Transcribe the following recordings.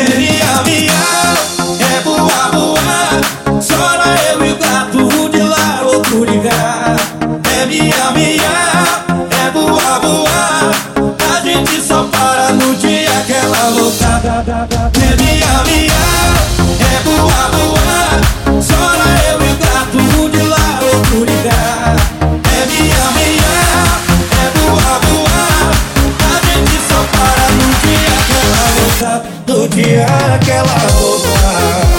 Miau, miau, é voar, voar. Chora eu e o gato, um de lá, outro de cá. É miau, miau, é voar, voar. A gente só para no dia que ela voltar. É miau, miau, é voar, voar. Chora eu e o gato, um de lá, outro de cá. É miau, miau, é voar, voar. A gente só para no dia que ela voltar. No dia que ela voltar.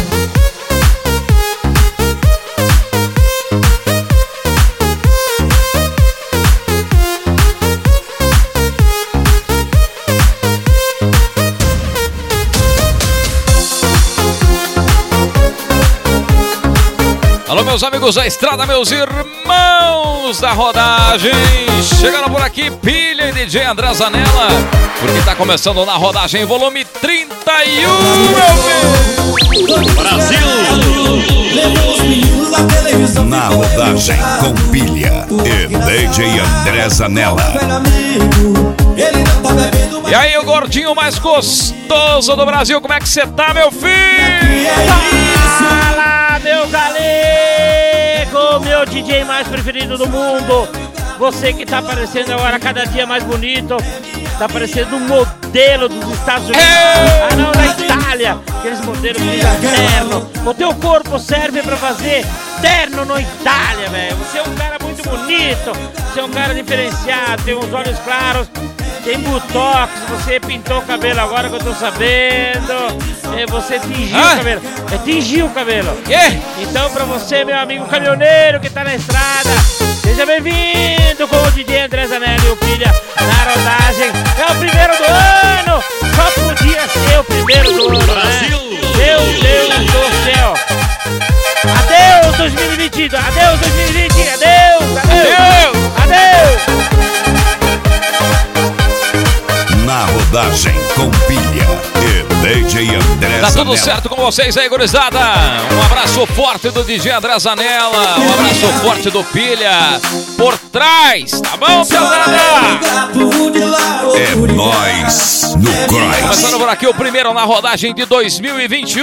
Alô, meus amigos da estrada, meus irmãos da rodagem. Chegaram por aqui Pilha e DJ André Zanella, porque tá começando na rodagem volume 31, meu Deus. Brasil! Na rodagem com Pilha e DJ André Zanella. E aí, o gordinho mais gostoso do Brasil, como é que você tá, meu filho? Fala, meu galego, meu DJ mais preferido do mundo. Você que tá aparecendo agora cada dia mais bonito. Tá parecendo um modelo dos Estados Unidos. Ah, não, da Itália. Aqueles modelos de terno. O teu corpo serve pra fazer terno na Itália, velho. Você é um cara muito bonito. Você é um cara diferenciado. Tem uns olhos claros. Tem botox. Você pintou o cabelo agora que eu tô sabendo. Você tingiu o cabelo. Tingiu o cabelo. Então pra você, meu amigo caminhoneiro que tá na estrada, seja bem-vindo com o DJ André Zanella e o Pilha na rodagem. É o primeiro do ano. Só podia ser o primeiro do ano, Brasil, né? Meu Deus do céu. Adeus 2020. Adeus 2020. Adeus. Adeus. Adeus. Na rodagem com Pilha e DJ André Zanella. Tá tudo certo com vocês aí, gurizada? Um abraço forte do DJ André Zanella. Um abraço forte do Pilha por trás, tá bom, pesada? É nóis no Cross. Começando por aqui o primeiro na rodagem de 2021.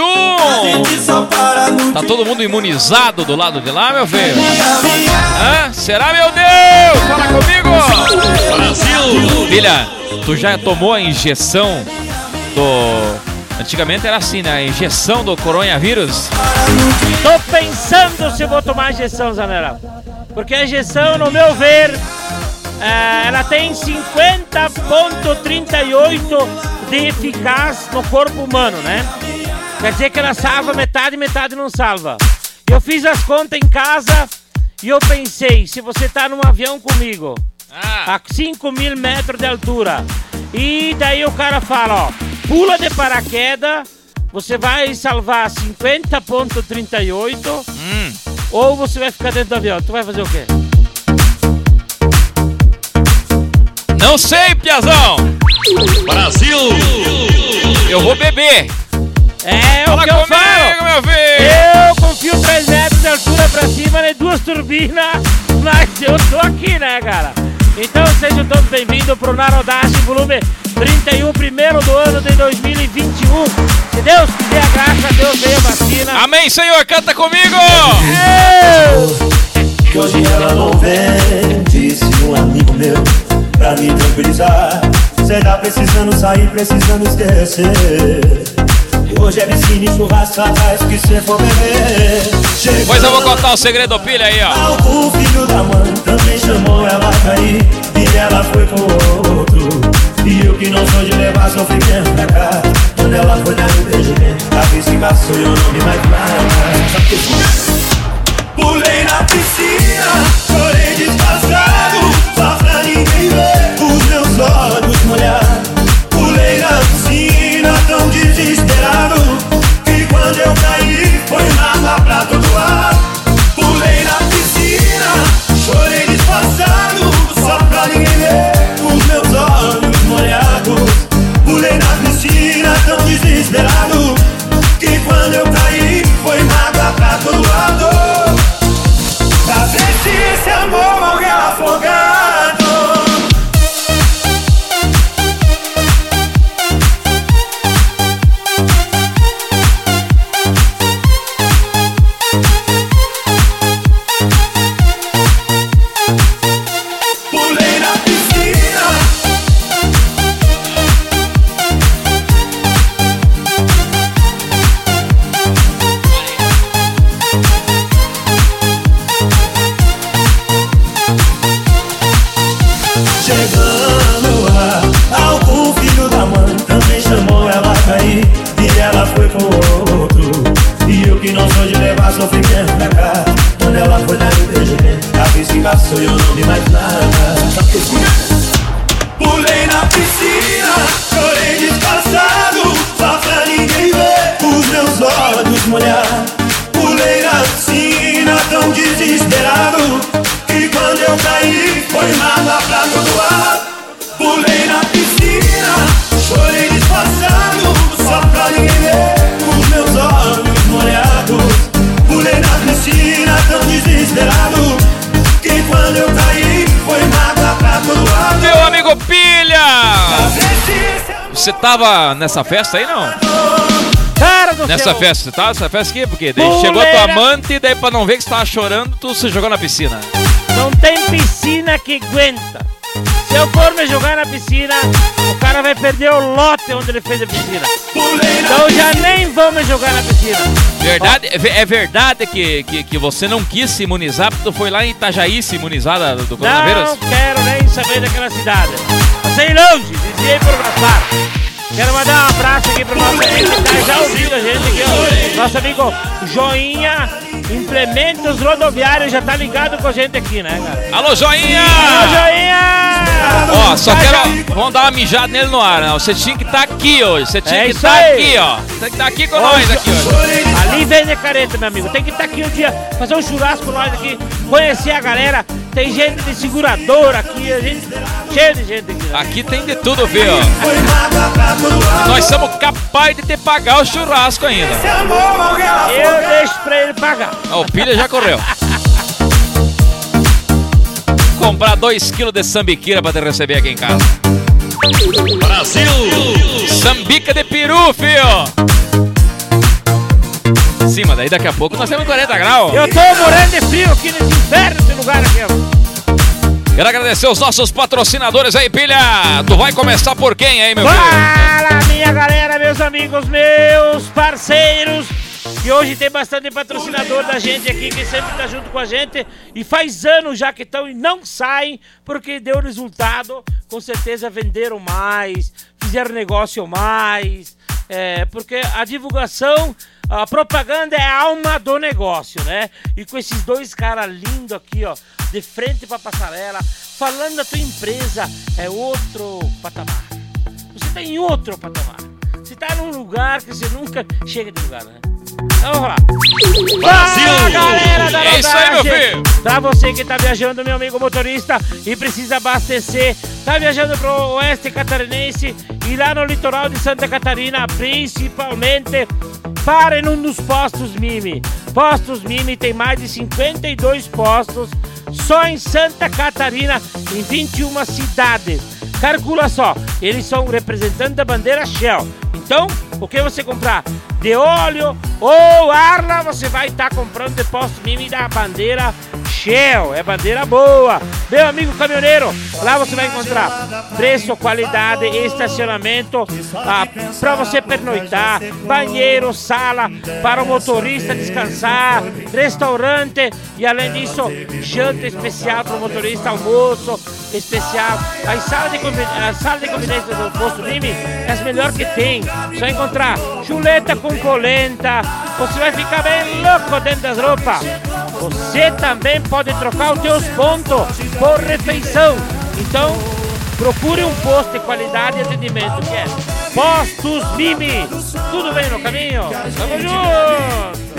Tá todo mundo imunizado do lado de lá, meu filho? Será, meu Deus? Fala comigo! Brasil! Pilha, tu já tomou a injeção do... Antigamente era assim, né? A injeção do coronavírus. Tô pensando se vou tomar a injeção, Zanella. Porque a injeção, no meu ver, ela tem 50,38 de eficaz no corpo humano, né? Quer dizer que ela salva metade e metade não salva. Eu fiz as contas em casa e eu pensei, se você tá num avião comigo, a 5.000 metros de altura, e daí o cara fala, ó, pula de paraquedas, você vai salvar 50,38 ou você vai ficar dentro do avião. Tu vai fazer o quê? Não sei, piazão! Brasil! Eu vou beber! É o que eu falo! Meu filho. Eu confio 3 metros de altura pra cima, né? 2 turbinas, mas eu tô aqui, né, cara? Então sejam todos bem-vindos pro Narodagem volume 31, primeiro do ano de 2021. Se Deus quiser, graças a Deus veio a vacina. Amém, Senhor, canta comigo! Que hoje ela não vem, disse um amigo meu, pra me tranquilizar. Cê tá precisando sair, precisando esquecer. Hoje é piscina e churrasco atrás que cê for beber. Pois eu vou contar o segredo, Pilha, aí, ó. O filho da mãe também chamou ela pra ir, e ela foi com outro. E eu que não sou de levar sofrimento pra cá, quando ela foi dar impedimento, a vez que passou eu não me mais pulei na piscina, chorei descascado, só pra ninguém ver os meus olhos molhados. Pulei na piscina tão desesperado, que quando eu caí foi água pra todo lado. Pulei na piscina, chorei disfarçado, só pra ninguém ver os meus olhos molhados. Pulei na piscina tão desesperado, que quando eu caí foi água pra todo lado. Pra ver se esse amor morreu. sofrimento na cara. Quando ela foi dar o beijo, a piscina passou e eu não vi mais nada. Pulei na piscina, chorei disfarçado, só pra ninguém ver os meus olhos molhar. Pulei na piscina tão desesperado, que quando eu caí foi nada pra todo lado. Pulei na piscina, chorei disfarçado, só pra ninguém ver os meus olhos molhados. Pulei na piscina tão desesperado, que quando eu caí foi nada pra todo lado. Meu amigo Pilha! Você tava nessa festa aí, não? Cara do Nessa céu. festa, você tava nessa festa aqui? Porque daí Puleira. chegou a tua amante e daí pra não ver que você tava chorando, tu se jogou na piscina. Não tem piscina que aguenta. Se eu for me jogar na piscina, o cara vai perder o lote onde ele fez a piscina. Então já nem vou me jogar na piscina. Verdade, é verdade que você não quis se imunizar porque tu foi lá em Itajaí se imunizar do coronavírus? Não quero nem saber daquela cidade. Passei longe, desviei por Gaspar. Quero mandar um abraço aqui pro nosso amigo que tá já ouvindo a gente aqui, ó. Nosso amigo Joinha Implementos Rodoviários já tá ligado com a gente aqui, né, cara? Alô, Joinha! Alô, Joinha! Ó, só Tá quero. já- Vamos dar uma mijada nele no ar, né? Você tinha que estar aqui hoje. Você tinha É que isso estar aí. aqui, ó. Tem que estar aqui com nós aqui hoje. Ali vem de careta, meu amigo. Tem que estar aqui um dia, fazer um churrasco com nós aqui, conhecer a galera. Tem gente de seguradora aqui, a gente cheio de gente aqui. Né? Aqui tem de tudo, viu? Nós somos capazes de te pagar o churrasco ainda. Eu deixo pra ele pagar. Ó, o Pilha já correu. Comprar 2 kg de sambiquira pra te receber aqui em casa. Brasil! Sambica de peru, filho! Sim, mas daí daqui a pouco nós temos 40 graus. Eu tô morando de frio aqui nesse inferno, esse lugar aqui, ó. Quero agradecer os nossos patrocinadores aí, Pilha. Tu vai começar por quem aí, meu filho? Fala, minha galera, meus amigos, meus parceiros. Que hoje tem bastante patrocinador da gente aqui, que sempre tá junto com a gente. E faz anos já que estão e não saem, porque deu resultado. Com certeza venderam mais, fizeram negócio mais. Porque a divulgação, a propaganda é a alma do negócio, né? E com esses dois caras lindos aqui, ó, de frente pra passarela, falando da tua empresa, é outro patamar. Você tá em outro patamar. Você tá num lugar que você nunca chega de lugar, né? Então vamos lá. Fala, galera da É isso aí, meu rodagem. filho. Pra você que tá viajando, meu amigo motorista, e precisa abastecer, tá viajando pro oeste catarinense e lá no litoral de Santa Catarina, principalmente, pare num dos postos Mimi. Postos Mimi tem mais de 52 postos só em Santa Catarina, em 21 cidades. Calcula só, eles são representantes da bandeira Shell. Então, o que você comprar de óleo ou Arla, você vai estar comprando de posto Mimi da bandeira Shell. É bandeira boa. Meu amigo caminhoneiro, lá você vai encontrar preço, qualidade, estacionamento para você pernoitar, banheiro, sala para o motorista descansar, restaurante e além disso, janta especial para o motorista, almoço especial. A sala de convivência do posto Mimi é as melhores que tem. Você vai encontrar chuleta com polenta. Você vai ficar bem louco dentro das roupas. Você também pode trocar os seus pontos por refeição. Então, procure um posto de qualidade e atendimento que é Postos Mimi. Tudo bem no caminho? Tamo junto!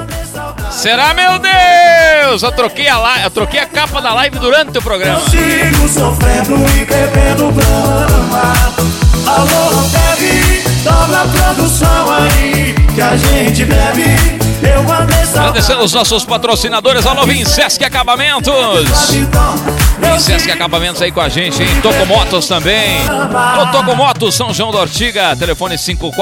Será, meu Deus? Eu troquei a capa da live durante o programa. Sigo sofrendo e bebendo brama. Alô, bebe, dobra a produção aí, que a gente bebe. Eu andei Agradecendo os nossos patrocinadores. Alô, Vinsesc Acabamentos. Vinsesc Acabamentos aí com a gente, hein? Tocomotos também. Alô, Tocomotos, São João da Ortiga. Telefone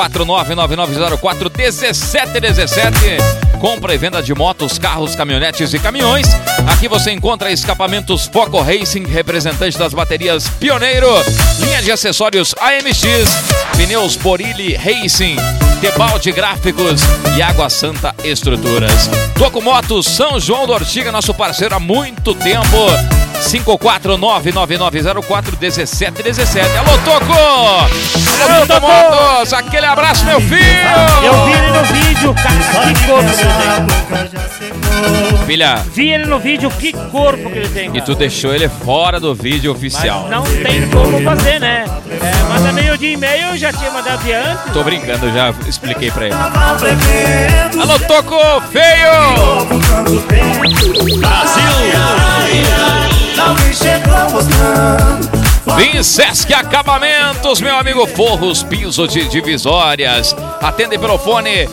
549-9904-1717. Compra e venda de motos, carros, caminhonetes e caminhões. Aqui você encontra escapamentos Foco Racing, representante das baterias Pioneiro, linha de acessórios AMX, pneus Borilli Racing, Tebalde Gráficos e Água Santa Estruturas. Tocomotos São João da Ortiga, nosso parceiro há muito tempo. 54999041717. Alô, Toco! Alô, Vitor Motos! Aquele abraço, meu filho! Eu vi ele no vídeo, cara, que corpo que ele tem. Filha, Vi ele no vídeo, que corpo que ele tem, cara. e tu deixou ele fora do vídeo oficial. Mas não tem como fazer, né? Manda meio de e-mail, eu já tinha mandado de antes. Tô brincando, já expliquei pra ele. Alô, Toco feio! Vinsesc Acabamentos, meu amigo, forros, piso de divisórias. Atende pelo fone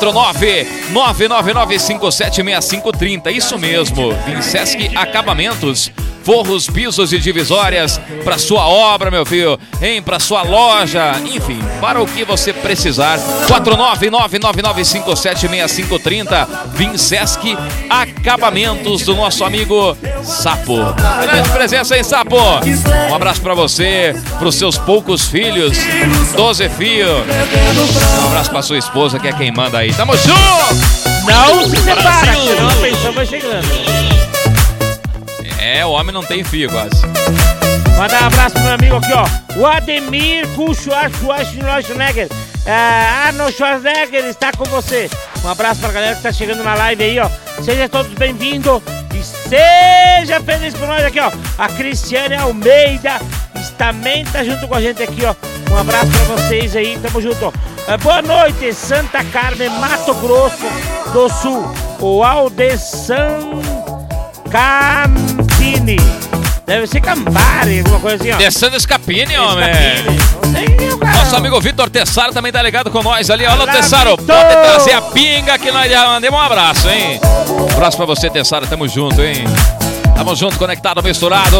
49999576530. Isso mesmo, Vinsesc Acabamentos. Forros, pisos e divisórias para sua obra, meu filho, hein? Para sua loja, enfim, para o que você precisar. 49999576530. Vinsesc Acabamentos do nosso amigo Sapo. Grande presença, hein, Sapo? Um abraço para você, para os seus poucos filhos, 12 filhos. Um abraço para sua esposa, que é quem manda aí. Tamo junto! Não se separa, senão a pensão vai chegando. É, o homem não tem fio quase. Mandar um abraço pro meu amigo aqui, ó. O Ademir Schwarzenegger. Arnold Schwarzenegger está com você. Um abraço pra galera que tá chegando na live aí, ó. Sejam todos bem-vindos e seja feliz com nós aqui, ó. A Cristiane Almeida também tá junto com a gente aqui, ó. Um abraço pra vocês aí, tamo junto. Boa noite, Santa Carmen, Mato Grosso do Sul. O Aldesan Campini. Deve ser Campari, alguma coisa assim, ó. Descendo Scapini, homem. Não sei, cara. Nosso amigo Vitor Tessaro também tá ligado com nós ali. Olha o Olá, Tessaro, Vitor. pode trazer a pinga que nós já mandemos um abraço, hein? Um abraço pra você, Tessaro, tamo junto, hein? Tamo junto, conectado, misturado.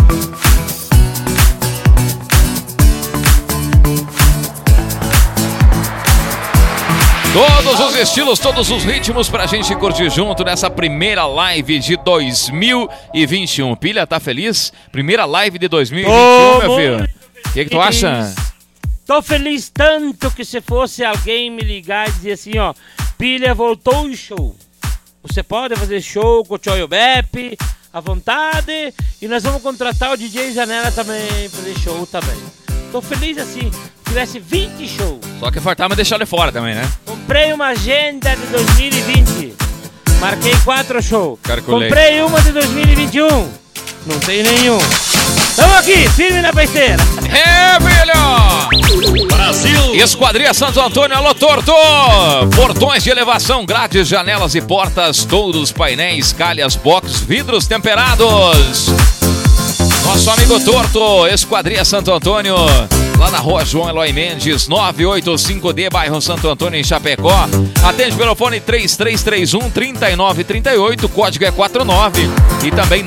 Todos os estilos, todos os ritmos pra gente curtir junto nessa primeira live de 2021. Pilha, tá feliz? Primeira live de 2021, meu filho. O que tu acha? Tô feliz tanto que se fosse alguém me ligar e dizer assim, ó, Pilha, voltou o show. Você pode fazer show com o Choio Beppe, à vontade, e nós vamos contratar o DJ Janela também pra fazer show também. Tô feliz assim, tivesse 20 shows. Só que faltava me deixar ele fora também, né? Comprei uma agenda de 2020, marquei 4 shows. Calculei. Comprei uma de 2021, não tem nenhum. Tamo aqui, firme na peiteira. É, filho! Brasil! Esquadria Santo Antônio, alô, Torto! Portões de elevação, grades, janelas e portas, todos painéis, calhas, box, vidros temperados. Nosso amigo Torto, Esquadria Santo Antônio, lá na rua João Eloy Mendes, 985D, bairro Santo Antônio, em Chapecó. Atende pelo fone 3331-3938, código é 49. E também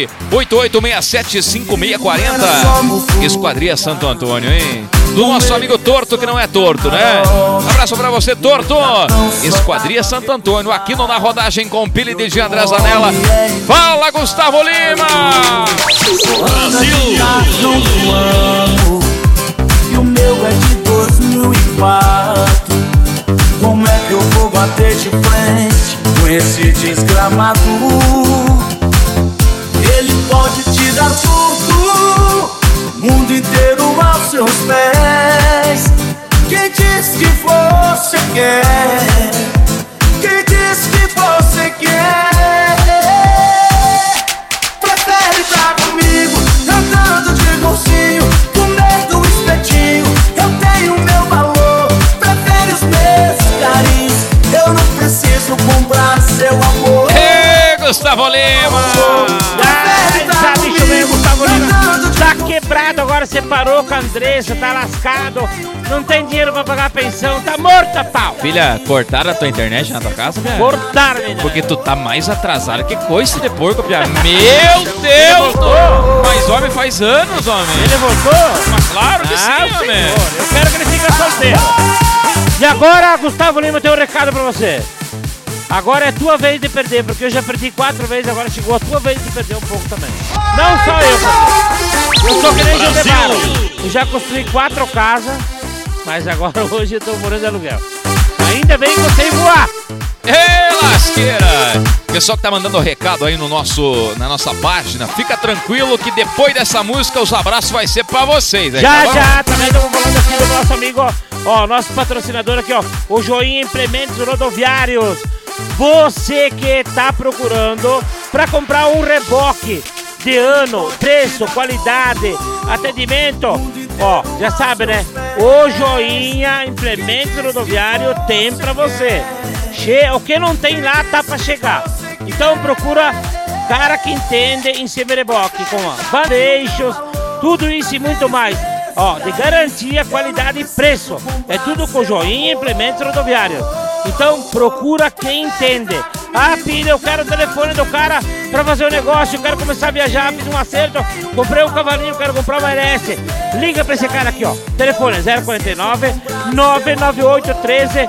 988675640. Esquadria Santo Antônio, hein? Do nosso amigo Torto, que não é torto, né? Abraço pra você, Torto. Esquadria Santo Antônio, aqui no Na Rodagem com Pilha e DJ André Zanella. Fala, Gustavo Lima! Brasil! E o meu é de 2004. Como é que eu vou bater de frente com esse desgramado? Ele pode te dar tudo, mundo inteiro aos seus pés. Quem diz que você quer? Quem diz que você quer? Prefere estar comigo, andando de golzinho, comendo um espetinho. Eu tenho meu valor, prefere os meus carinhos. Eu não preciso comprar seu amor. Ei, Gustavo Lima! Já bicho bem, Gustavo Lima. Tá quebrado agora, separou com a Andressa, tá lascado. Não tem dinheiro pra pagar a pensão, tá morto a pau. Filha, cortaram a tua internet na tua casa, Pia? Cortaram, menina. Porque tu tá mais atrasado que coice de porco, Pia. Meu Deus! Mas homem faz anos, homem. Ele voltou? Mas claro que sim, homem. senhor. Eu quero que ele fique solteiro. E agora, Gustavo Lima, tem um recado pra você. Agora é tua vez de perder, porque eu já perdi 4 vezes, agora chegou a tua vez de perder um pouco também. Não só eu, eu sou que nem Jandemaro. Eu já construí 4 casas, mas agora hoje eu tô morando de aluguel. Ainda bem que eu sei voar. Ê, lasqueira! Pessoal que tá mandando recado aí na nossa página, fica tranquilo que depois dessa música os abraços vai ser pra vocês. Aí, Já, também estamos falando aqui do nosso amigo, ó, nosso patrocinador aqui, ó, o Joinha Implementos Rodoviários. Você que tá procurando pra comprar um reboque de ano, preço, qualidade, atendimento, ó, já sabe, né? O Joinha Implementos Rodoviários tem pra você. O que não tem lá tá pra chegar. Então procura cara que entende em reboque, com bandejos, tudo isso e muito mais. Ó, de garantia, qualidade e preço. É tudo com Joinha Implementos Rodoviários. Então procura quem entende. Ah, filho, eu quero o telefone do cara pra fazer um negócio, eu quero começar a viajar, fiz um acerto, comprei um cavalinho, quero comprar uma LS. Liga pra esse cara aqui, ó. Telefone 049 99813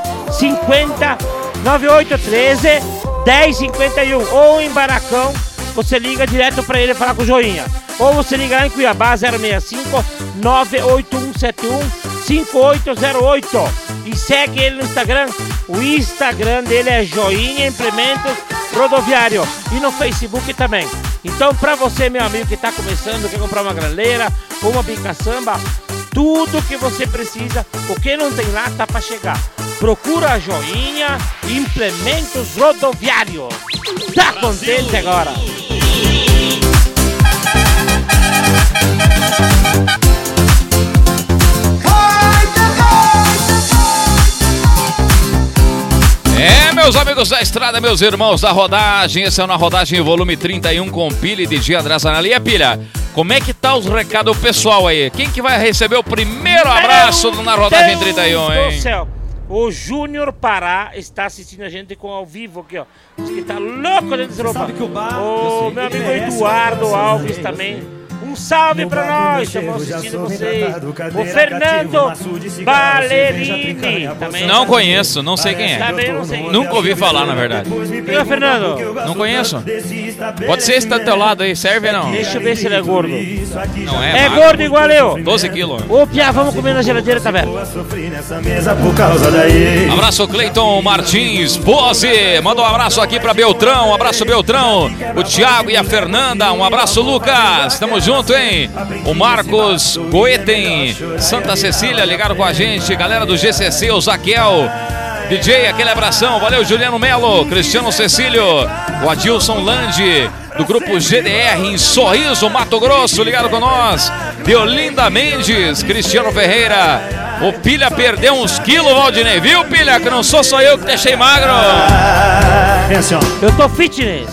9813 1051. Ou em Baracão, você liga direto pra ele falar com o Joinha. Ou você liga lá em Cuiabá 065 98171 5808. E segue ele no Instagram. O Instagram dele é Joinha Implementos Rodoviário. E no Facebook também. Então, pra você, meu amigo, que tá começando, quer comprar uma graleira ou uma bica-samba, tudo que você precisa, o que não tem lá, tá pra chegar. Procura a Joinha Implementos Rodoviários. Tá contente agora? Meus amigos da estrada, meus irmãos da rodagem, esse é Na Rodagem volume 31 com Pilha e DJ André Zanella. E a Pilha, como é que tá os recados pessoal aí? Quem que vai receber o primeiro abraço do Na Rodagem 31, hein? Do céu. O Júnior Pará está assistindo a gente com ao vivo aqui, ó. Diz que tá louco dentro do celular. O meu amigo Eduardo Alves também. Um salve pra nós, estamos assistindo vocês. O Fernando Valerini também. Não conheço, não sei quem é. Também não sei. Nunca ouvi falar, na verdade. Quem é o Fernando? Não conheço. Pode ser esse tá do teu lado aí, serve ou não? Deixa eu ver se ele é gordo. Não é? É gordo igual eu. 12 quilos. Ô, Pia, vamos comer na geladeira, tá vendo? Abraço, Cleiton Martins Pose. Manda um abraço aqui pra Beltrão. Um abraço, Beltrão. O Thiago e a Fernanda. Um abraço, Lucas. Tamo junto, hein? O Marcos Goeten, Santa Cecília, ligaram com a gente. Galera do GCC, o Zaquel. DJ, aquele abração. Valeu, Juliano Melo, Cristiano Cecílio, o Adilson Landi, do grupo GDR em Sorriso, Mato Grosso, ligaram com nós. Deolinda Mendes, Cristiano Ferreira. O Pilha perdeu uns quilos, Valdinei. Viu, Pilha? Que não sou só eu que deixei magro. Eu tô fitness.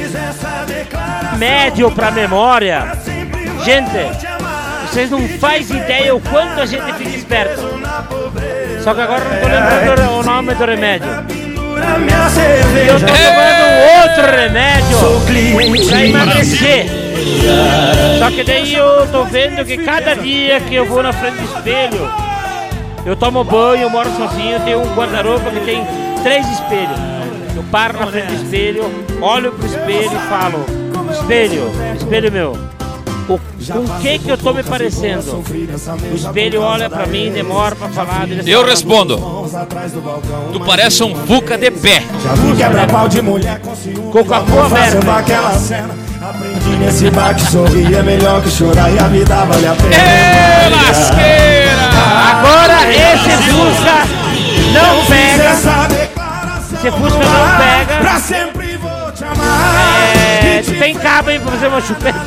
Médio pra memória. Gente, vocês não fazem ideia o quanto a gente fica esperto. Só que agora eu não tô lembrando o nome do remédio. Eu tô tomando outro remédio pra emagrecer. Só que daí eu tô vendo que cada dia que eu vou na frente do espelho, eu tomo banho, eu moro sozinho, tenho um guarda-roupa que tem 3 espelhos. Eu paro na frente do espelho, olho pro espelho e falo: espelho meu, com que eu tô me parecendo? O espelho olha pra mim, demora pra falar. Eu respondo: tu parece um Fuca de pé. Com o capô aberto. Aprendi nesse bar que sorrir é melhor que chorar e a vida vale a pena. Ê, lasqueira! Agora esse Fusca não pega. Esse Fusca não pega. Pra sempre vou te amar. Tu tem cabo aí pra fazer uma chupeta?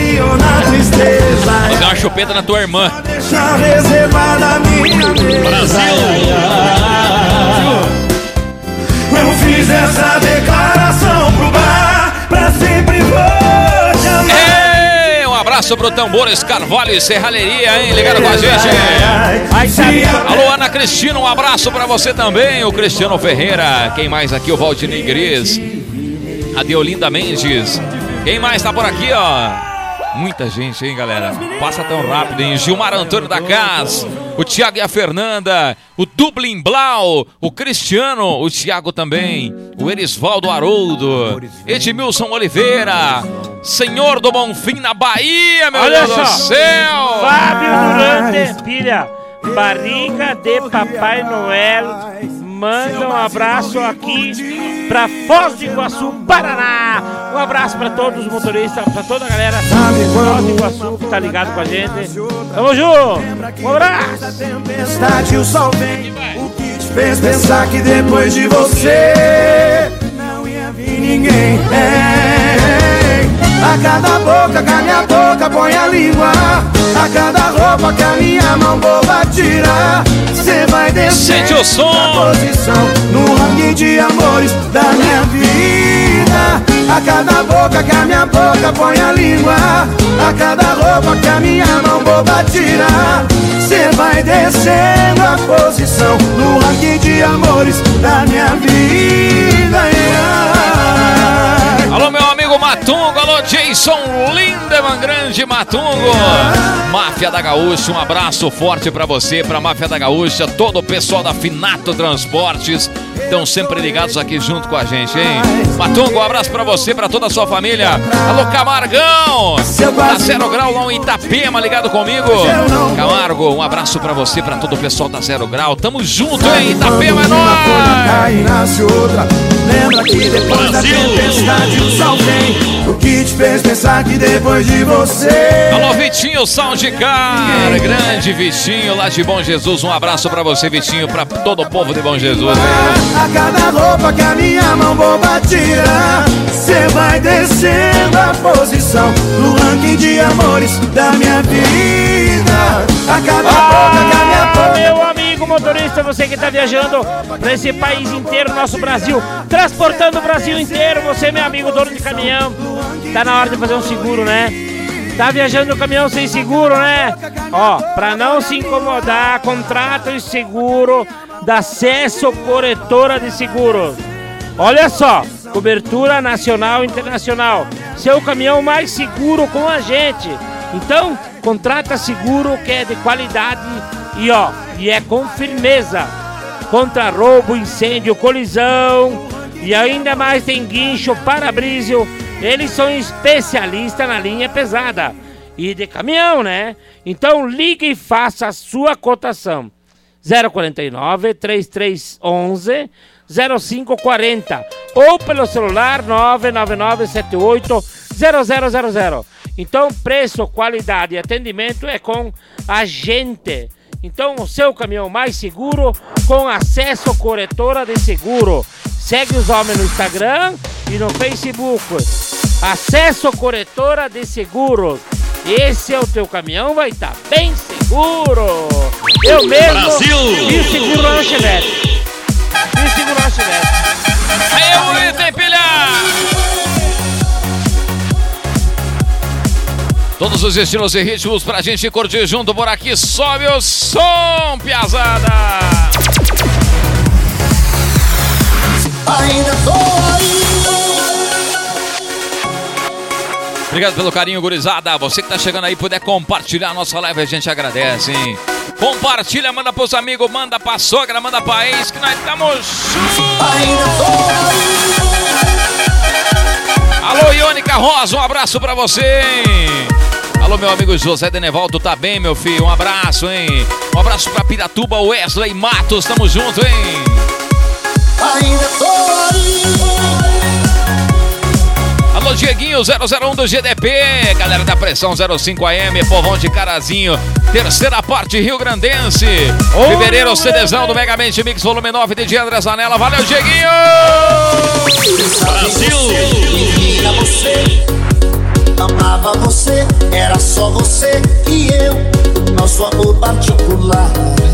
Fazer uma chupeta na tua irmã. Deixa reservada a minha mesa. Eu fiz essa declaração pro bar. Pra sempre vou te amar. Ei, um abraço pro Tambores Carvalho e Serralheria, hein? Ligaram com a gente. Alô, Ana Cristina, um abraço pra você também. O Cristiano Ferreira. Quem mais aqui? O Valdinei Gris. A Deolinda Mendes. Quem mais tá por aqui, ó? Muita gente, hein, galera? Passa tão rápido, hein? Gilmar Antônio da Cas, o Thiago e a Fernanda, o Dublin Blau, o Cristiano, o Thiago também, o Erisvaldo Haroldo, Edmilson Oliveira, Senhor do Bonfim na Bahia, meu Deus do céu! Fábio Durante, filha, barriga de Papai Noel, manda um abraço aqui pra Foz do Iguaçu, Paraná. Um abraço pra todos os motoristas, pra toda a galera de Foz do Iguaçu que tá ligado com a gente. Tamo junto, um abraço. Tempestade, o sol vem. O que te fez pensar que depois de você não ia vir ninguém? A cada boca que a minha boca põe a língua, a cada roupa que a minha mão boba tira, cê vai descer. Sente o som. A posição no ranking de amores da minha vida. A cada boca que a minha boca põe a língua, a cada roupa que a minha mão boba tira, cê vai descendo a posição no ranking de amores da minha vida. Alô, meu amigo Matungo, alô, Jason Lindemann, grande Matungo. Máfia da Gaúcha, um abraço forte pra você, pra Máfia da Gaúcha, todo o pessoal da Finato Transportes, estão sempre ligados aqui junto com a gente, hein? Matungo, um abraço pra você, pra toda a sua família. Alô, Camargão, da Zero Grau lá em Itapema, ligado comigo. Camargo, um abraço pra você, pra todo o pessoal da Zero Grau, tamo junto, hein? Itapema é nóis! Lembra que depois da tempestade o sol vem. O que te fez pensar que depois de você. Alô, Vitinho Soundcar, grande Vitinho lá de Bom Jesus. Um abraço pra você, Vitinho, pra todo o povo de Bom Jesus. A cada roupa que a minha mão boba tira, cê vai descendo a posição no ranking de amores da minha vida. A cada boca que a minha boca. Meu amigo motorista, você que tá viajando pra esse país inteiro, nosso Brasil, transportando o Brasil inteiro, você, meu amigo dono de caminhão, tá na hora de fazer um seguro, né? Tá viajando no caminhão sem seguro, né? Ó, pra não se incomodar, contrata o seguro da Acesso Corretora de Seguros. Olha só, cobertura nacional e internacional. Seu caminhão mais seguro com a gente. Então, contrata seguro que é de qualidade e é com firmeza. Contra roubo, incêndio, colisão e ainda mais tem guincho, para-brisio. Eles são especialistas na linha pesada e de caminhão, né? Então ligue e faça a sua cotação. 049 3311 0540 ou pelo celular 99978 0000. Então preço, qualidade e atendimento é com a gente. Então o seu caminhão mais seguro com Acesso Corretora de Seguro. Segue os homens no Instagram e no Facebook. Acesso Corretora de Seguros. Esse é o teu caminhão, vai estar bem seguro. Eu mesmo me seguro lá no Chevette. Me seguro lá no Chevette. Aí, tem pilha! Todos os estilos e ritmos pra gente curtir junto por aqui. Sobe o som, piazada! Ainda tô aí. Obrigado pelo carinho, gurizada. Você que tá chegando aí, puder compartilhar a nossa live, a gente agradece, hein? Compartilha, manda pros amigos, manda pra sogra, manda pra ex, que nós estamos juntos. Ainda tô aí. Alô, Iônica Rosa, um abraço pra você, hein? Alô, meu amigo José Denevaldo, tá bem, meu filho? Um abraço, hein? Um abraço pra Piratuba, Wesley Matos, tamo junto, hein? Ainda tô aí. Alô, Dieguinho 001 do GDP, galera da Pressão 05 AM, povão de Carazinho, terceira parte Rio Grandense, fevereiro, CDzão do Megamente Mix Volume 9 de André Zanella, valeu, Dieguinho! Brasil! Menina, você amava você, era só você e eu, nosso amor particular,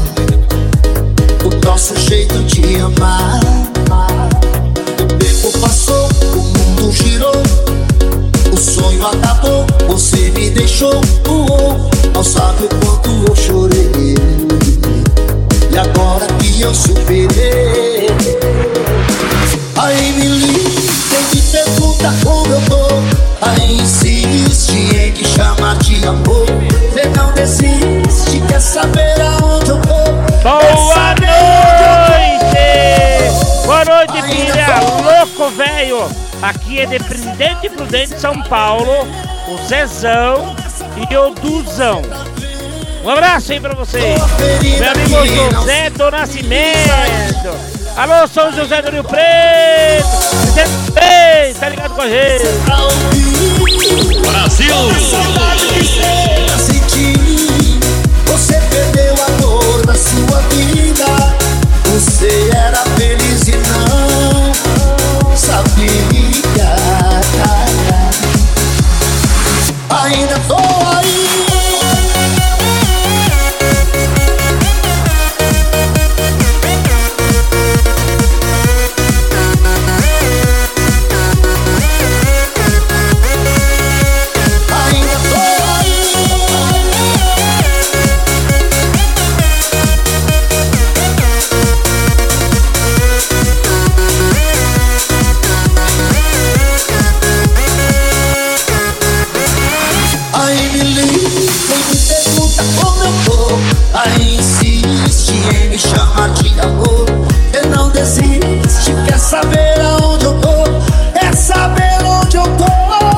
o nosso jeito de amar. O tempo passou, o mundo girou, o sonho acabou, você me deixou, não sabe o quanto eu chorei, e agora que eu superei, aí me liga e me pergunta como eu tô, aí insiste em me chamar de amor, você não desiste, quer saber aonde eu tô. Boa noite! Boa noite, filha! Louco, velho! Aqui é de Presidente Prudente, São Paulo, o Zezão e o Duzão. Um abraço aí pra vocês! Meu amigo José do Nascimento! Alô, São José do Rio Preto. Ei, tá ligado com a gente? Brasil! Saudade que você sentir. Você perdeu a dor da sua vida. Você era feliz e não sabia. Ainda tô aí. Aí insiste em me chamar de amor. E não desiste, quer saber aonde eu tô. É saber onde eu tô.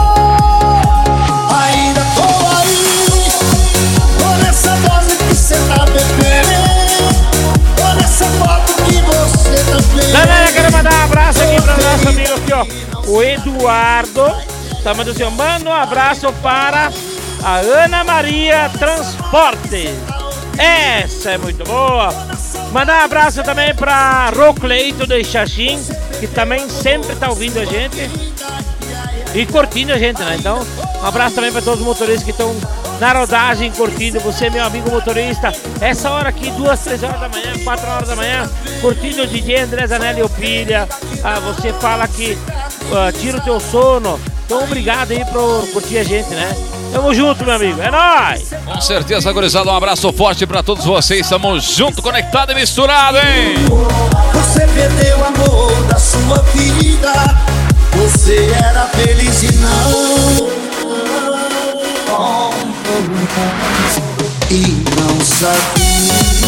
Ainda tô aí. Tô nessa dose que cê tá bebendo. Tô nessa foto que você tá vendo. Galera, quero mandar um abraço aqui para o nosso amigo aqui, ó. O Eduardo. Tá mandando assim, ó. Manda um abraço para a Ana Maria Transporte. Essa é muito boa. Mandar um abraço também pra Rocleito de Xaxim, que também sempre tá ouvindo a gente e curtindo a gente, né? Então, um abraço também pra todos os motoristas que estão na rodagem curtindo. Você, meu amigo motorista, essa hora aqui, 2, 3 horas da manhã, 4 horas da manhã, curtindo o DJ André Zanella e o Pilha. Você fala que tira o teu sono. Então, obrigado aí por curtir a gente, né? Tamo junto, meu amigo. É nóis! Com certeza, gurizada. Um abraço forte pra todos vocês. Tamo junto, conectado e misturado, hein? Você perdeu o amor da sua vida. Você era feliz e não sabia.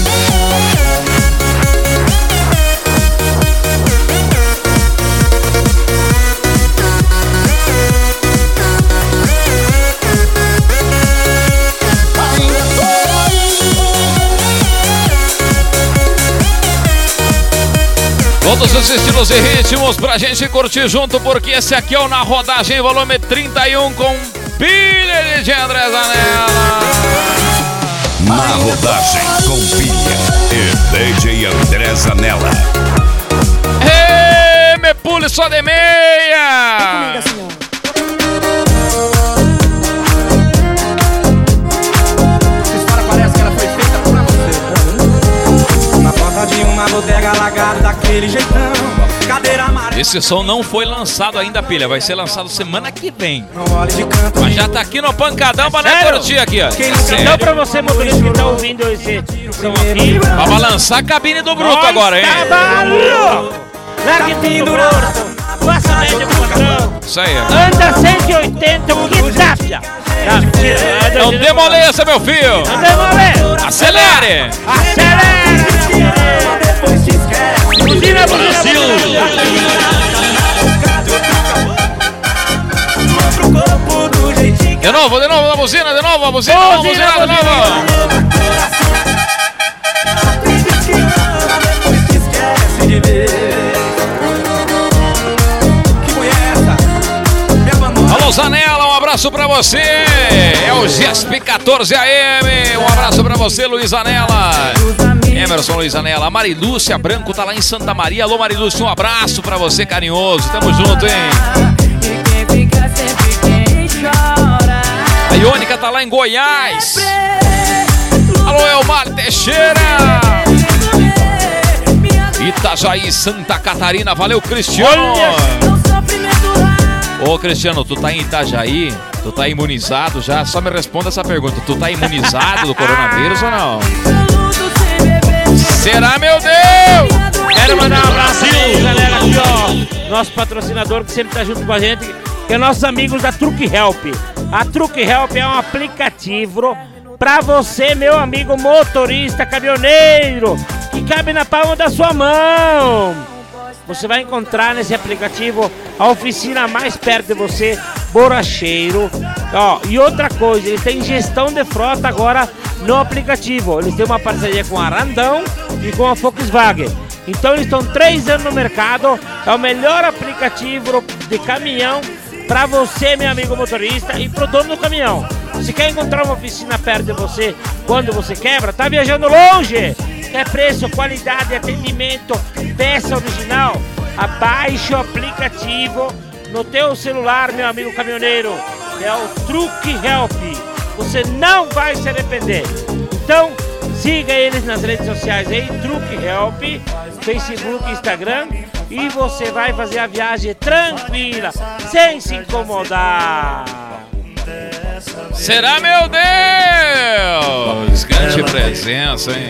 Todos os estilos e ritmos pra gente curtir junto, porque esse aqui é o Na Rodagem, volume 31, com Pilha de André Zanella. Na Rodagem com Pilha e DJ André Zanella. Ei, me pule só de meia! Essa história parece que ela foi feita pra você. Na porta de uma bodega alagada daquele jeitão, cadeira amarela. Esse som não foi lançado ainda, Pilha. Vai ser lançado semana que vem. Não olhe de canto. Mas já tá aqui no pancadão pra nós curtir aqui, ó. Então, pra você, motorista que tá ouvindo esse som aqui, Vai balançar a cabine do Bruto agora, hein? trabalho! Largue tudo, Bruto! Faça média, patrão! Isso aí. Anda 180, que tráfia! Não demoleça, meu filho! Não demole! Acelere! Acelera! Depois se esquece. Buzina, buzina, Brasil! Pro corpo do jeitinho. De novo, na buzina, de novo, a buzina, de novo. Depois se esquece de ver. Que mulher é essa? Me abandona. Alô, Zanella, um abraço pra você. É o GSP 14 AM. Um abraço pra você, Luiz Zanella. Emerson Luiz Zanella. A Marilúcia Branco tá lá em Santa Maria. Alô, Marilúcia, um abraço pra você, carinhoso. Tamo junto, hein? E quem fica sempre quem chora. A Iônica tá lá em Goiás. Alô, Elmar Teixeira. Itajaí, Santa Catarina. Valeu, Cristiano. Ô, Cristiano, tu tá em Itajaí? Tu tá imunizado já? Só me responda essa pergunta. Tu tá imunizado do coronavírus ou não? Será, meu Deus? Quero mandar um abraço aí, galera, aqui, ó. Nosso patrocinador que sempre tá junto com a gente, que é nossos amigos da Truck Help. A Truck Help é um aplicativo pra você, meu amigo motorista, caminhoneiro, que cabe na palma da sua mão. Você vai encontrar nesse aplicativo a oficina mais perto de você, borracheiro. Ó, e outra coisa, eles têm gestão de frota agora no aplicativo. Eles têm uma parceria com a Randão e com a Volkswagen. Então eles estão 3 anos no mercado, é o melhor aplicativo de caminhão para você, meu amigo motorista, e pro dono do caminhão. Se quer encontrar uma oficina perto de você quando você quebra, tá viajando longe, quer preço, qualidade, atendimento, peça original, abaixe o aplicativo no teu celular, meu amigo caminhoneiro, que é o Truck Help. Você não vai se arrepender. Então, siga eles nas redes sociais aí, Truck Help, Facebook, Instagram, e você vai fazer a viagem tranquila, sem se incomodar. Será, meu Deus? Grande presença, hein?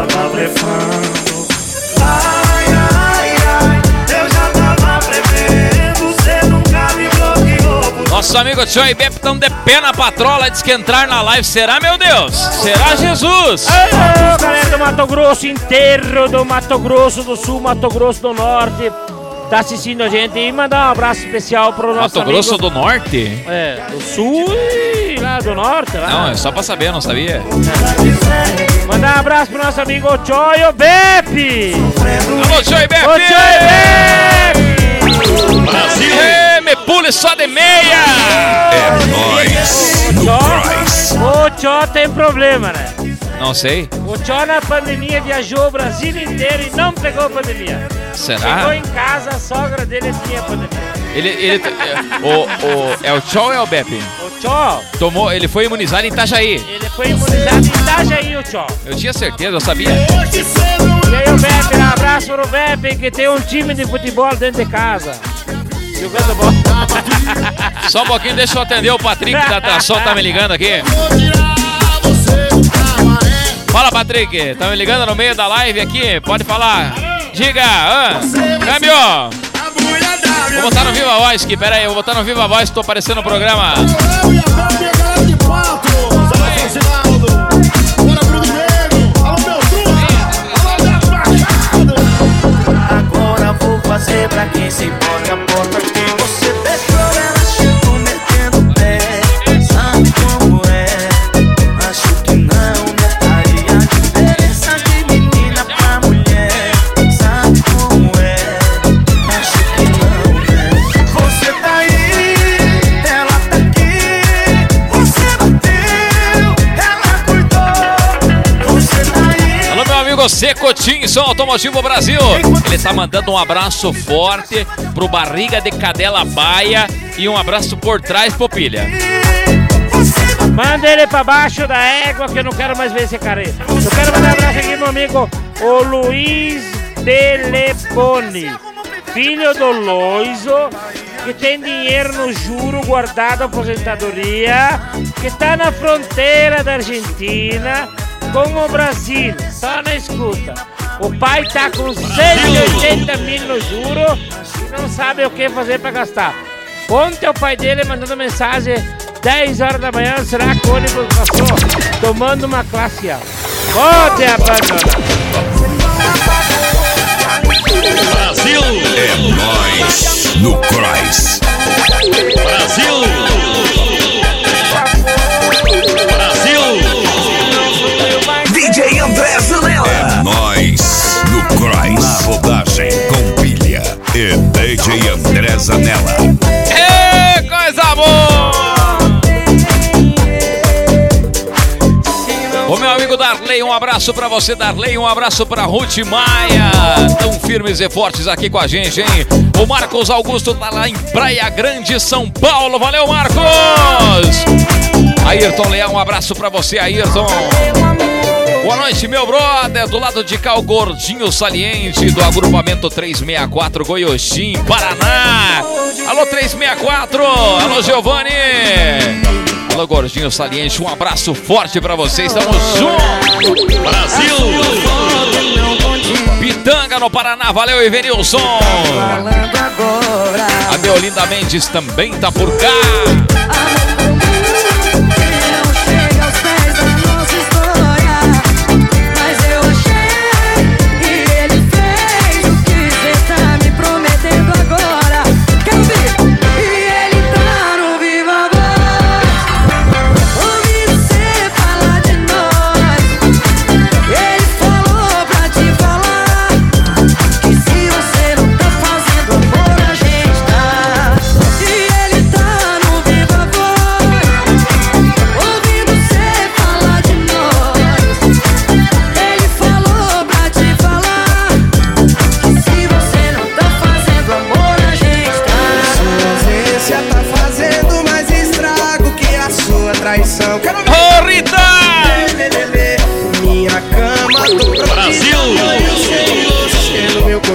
Ai, ai, ai, eu já tava prevendo, você nunca me bloqueou. Nossos amigos Tio e Beppe estão de pé na patrola, diz que entrar na live. Será, meu Deus? Será, Jesus? Alô, galera do Mato Grosso inteiro, do Mato Grosso do Sul, Mato Grosso do Norte, tá assistindo a gente, e mandar um abraço especial pro nosso Mato Grosso do Norte? É, do Sul e lá do Norte. Lá. Não, é só pra saber, não sabia. Mandar um abraço pro nosso amigo Tio Beppe. Alô, Tio e Beppe! Ô, Tio Beppe! Brasil! Me pule só de meia! É nóis no Cross. O Tio tem problema, né? Não sei. O Tio na pandemia viajou o Brasil inteiro e não pegou a pandemia. Chegou Será? em casa, a sogra dele tinha pandemia. É o Tio ou é o Beppe? O Tio, Ele foi imunizado em Itajaí. ele foi imunizado em Itajaí, o Tio. Eu tinha certeza, eu sabia. E aí o Beppe, um abraço pro Beppe, que tem um time de futebol dentro de casa. Jogando bola. Só um pouquinho, deixa eu atender o Patrick da Atração, tá me ligando aqui. Fala, Patrick, tá me ligando no meio da live aqui? Pode falar. Diga, câmbio. Vou botar no Viva Voz aqui, pera aí, eu vou botar no Viva Voz, tô aparecendo no programa. Agora vou fazer pra quem se importa a porta que você fechou. Ela chegou metendo o pé, sabe como é? Acho que não notaria a diferença de menina pra mulher. Sabe como é? Acho que não, né? Você tá aí, ela tá aqui. Você bateu, ela cuidou. Você tá aí. Alô, meu amigo Secotinho, Som Automotivo Brasil. Ele tá mandando um abraço forte pro Barriga de Cadela Baia e um abraço por trás pro Pilha. Manda ele pra baixo da égua que eu não quero mais ver esse careta. Eu quero mandar um abraço aqui no amigo o Luiz Delepone, filho do Loiso, que tem dinheiro no juro guardado à aposentadoria, que tá na fronteira da Argentina com o Brasil, só na escuta. O pai tá com 180 mil no juro e não sabe o que fazer pra gastar. Ontem o pai dele mandando mensagem 10 horas da manhã, será que o ônibus passou? Tomando uma classe A. Pode abandonar. Brasil! É nóis no Cross. Brasil! Brasil! DJ André Zanella. É nóis no Cross. Na rodagem com pilha. E DJ André Zanella. Ê, coisa boa! Ô, meu amigo Darley, um abraço pra você, Darley, um abraço pra Ruth Maia, tão firmes e fortes aqui com a gente, hein? O Marcos Augusto tá lá em Praia Grande, São Paulo, valeu, Marcos! Ayrton Leão, um abraço pra você, Ayrton. Boa noite, meu brother, do lado de cá o Gordinho Saliente, do agrupamento 364 Goiôxim, Paraná. Alô, 364, alô, Giovanni. Alô, Gordinho Saliente, um abraço forte pra vocês, estamos juntos. Brasil! Pitanga no Paraná, valeu, Evenilson. A Deolinda Mendes também tá por cá.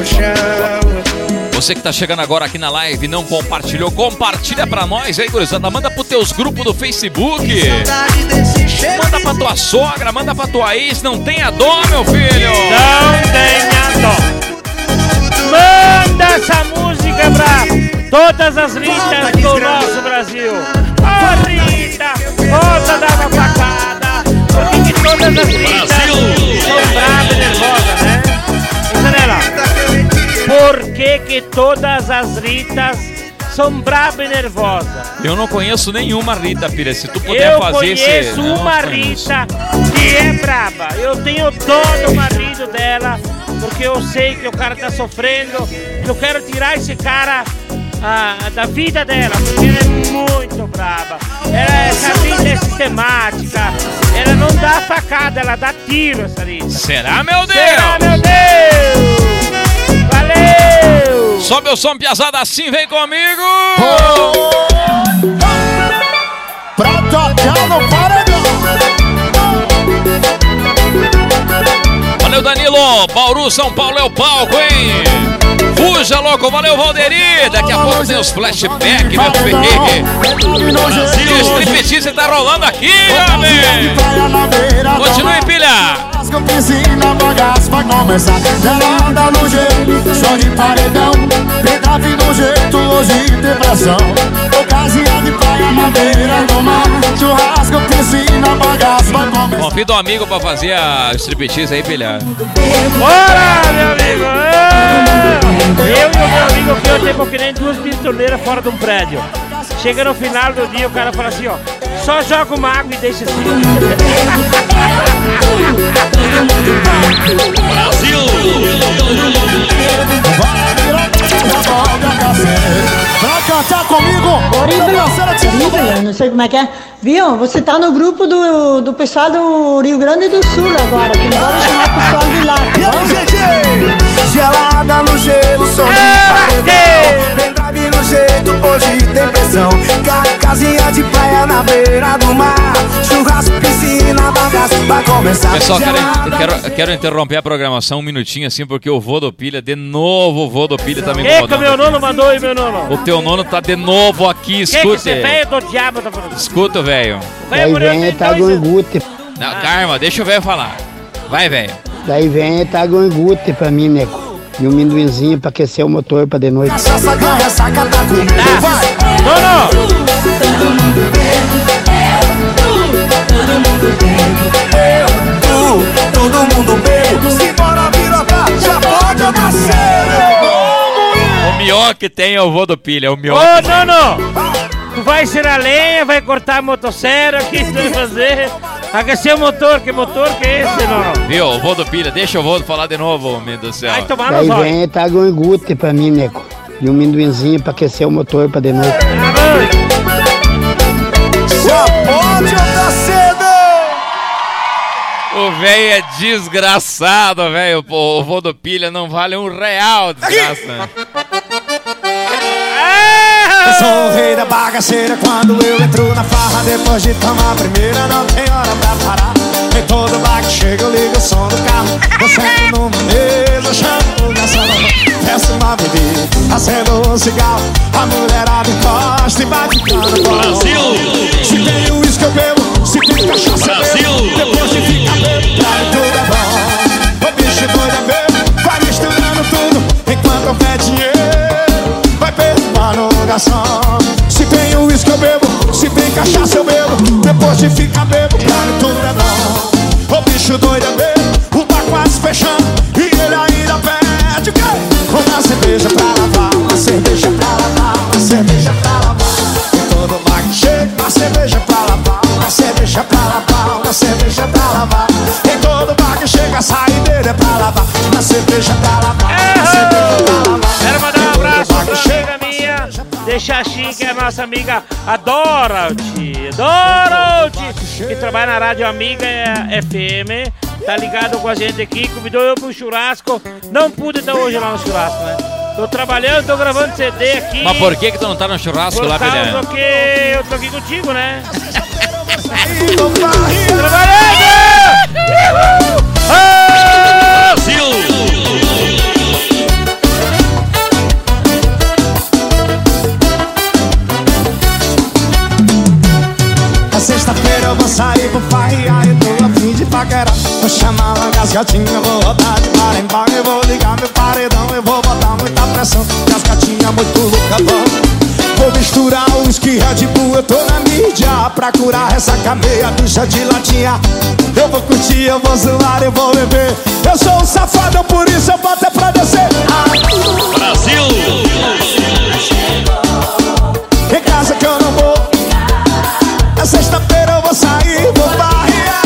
Você que tá chegando agora aqui na live e não compartilhou, compartilha pra nós aí, gurizada. Manda pros teus grupos do Facebook. Manda pra tua sogra, manda pra tua ex. Não tenha dó, meu filho. Não tenha dó. Manda essa música pra todas as Ritas do nosso Brasil. Ô Rita, volta a dar uma facada. Porque que todas as Ritas são bravas e nervosas, né? Zanella, por que todas as Ritas são bravas e nervosas? Eu não conheço nenhuma Rita, Pira. Se tu puder fazer esse... Eu conheço uma Rita que é brava. Eu tenho dó do marido dela, porque eu sei que o cara tá sofrendo. Eu quero tirar esse cara da vida dela, porque ela é muito brava. Essa Rita é sistemática. Ela não dá facada, ela dá tiro, essa Rita. Será, meu Deus? Será, meu Deus? Valeu! Sobe o som, piazada, assim, vem comigo! Pra tocar no paredão. Valeu, Danilo! Bauru, São Paulo é o palco, hein? Fuja, louco! Valeu, Valderi! Daqui a pouco tem os flashbacks, meu filho! O striptease tá rolando aqui, homem! Continue, pilha! Piscina, bagaço vai começar. Ela anda no jeito, só de paredão. Pedrave no jeito, hoje tem pressão. Ocasião de praia na beira do mar. Churrasco, piscina, bagaço vai começar. Convida um amigo pra fazer a striptease aí, pilha. Bora, meu amigo! Eu e o meu amigo aqui, eu tenho que nem duas pistoleiras fora de um prédio. Chega no final do dia, o cara fala assim, ó, só joga uma água e deixa assim. Brasil! Pra cantar comigo! Horrível, não sei como é que é. Viu? Você tá no grupo do pessoal do Rio Grande do Sul agora. Que bora chamar o pessoal de lá. E aí, gente? Gelada no gelo, som de paredão. Pendrive no jeito, hoje tem pressão. Casinha de praia na beira do mar. Churrasco, piscina, bagaço vai começar. Pessoal, quero interromper a programação um minutinho assim, porque o vô do Pilha, de novo o vô do Pilha tá me incomodando. Eita, meu nono mandou aí, meu nono. O teu nono tá de novo aqui, escuta. Você velho do diabo tá falando? Escuta, velho. Daí vem tá Goingute. Não, calma, deixa o velho falar. Vai, velho. Daí vem tá Goingute pra mim, nego. E um minduinzinho pra aquecer o motor pra de noite. Cachaça ganha, saca da comida. Vai! Nono! Todo mundo bem. Se bora virotar, já pode nascer. O melhor que tem é o vô do Pilha, o melhor. Ô, Nono! Tu vai ser a lenha, vai cortar a motosserra, o que tu vai fazer? Aquecer o motor, que é esse, Nono? Viu, o vô do Pilha, deixa o vô falar de novo, meu Deus do céu. Vai tomar Daí nos olhos. vem tá Goingute pra mim, nego. E um minduinzinho pra aquecer o motor pra de noite. Já pode andar cedo. O velho é desgraçado, velho. O vô do Pilha não vale R$1, desgraça. Eu sou o rei da bagaceira quando eu entro na farra. Depois de tomar a primeira, não tem hora pra parar. Em todo bar que chega eu ligo o som do carro. Eu sento numa mesa, chamo o garçom. Peço uma bebida, acendo um cigarro. A mulherada encosta e bate cano. Brasil! Se tem uísque eu bebo, se tem cachaça eu bebo. Depois de ficar bebo, pra mim tudo é bom. O bicho doido é bebo, vai misturando tudo. Enquanto pede dinheiro, vai perguntar no garçom. Se tem uísque eu bebo, se tem cachaça eu bebo. Depois de ficar bebo, pra mim tudo é bom. O bicho doido é bebo, o bar quase fechando. E ele ainda pede o quê? Uma cerveja pra lavar, uma cerveja pra lavar, uma cerveja pra lavar. E todo bar que chega, uma cerveja pra lavar, uma cerveja pra lavar, uma cerveja pra lavar. Em todo bar que chega, a saideira é pra lavar, uma cerveja pra lavar, uma cerveja pra lavar. Quero mandar um abraço pra amiga minha, deixar chique, a nossa amiga a Dorothy, que trabalha na Rádio Amiga FM, tá ligado com a gente aqui, convidou eu pro churrasco, não pude estar hoje lá no churrasco, né? Tô trabalhando, tô gravando CD aqui. Mas por que tu não tá no churrasco lá, Pilha? Porque eu tô aqui contigo, né? Brasil! sair pro farrear, eu tô a fim de paquerar. Vou chamar logo as gatinhas, vou rodar de bar em bar. Eu vou ligar meu paredão, eu vou botar muita pressão. Que as gatinhas muito louca vão. Vou misturar uísque, Red Bull, eu tô na mídia. Pra curar essa cameia, ducha de latinha. Eu vou curtir, eu vou zoar, eu vou beber. Eu sou um safado, por isso eu boto é pra descer. Brasil! Em casa que eu não vou. Na sexta-feira eu vou sair, vou barrear.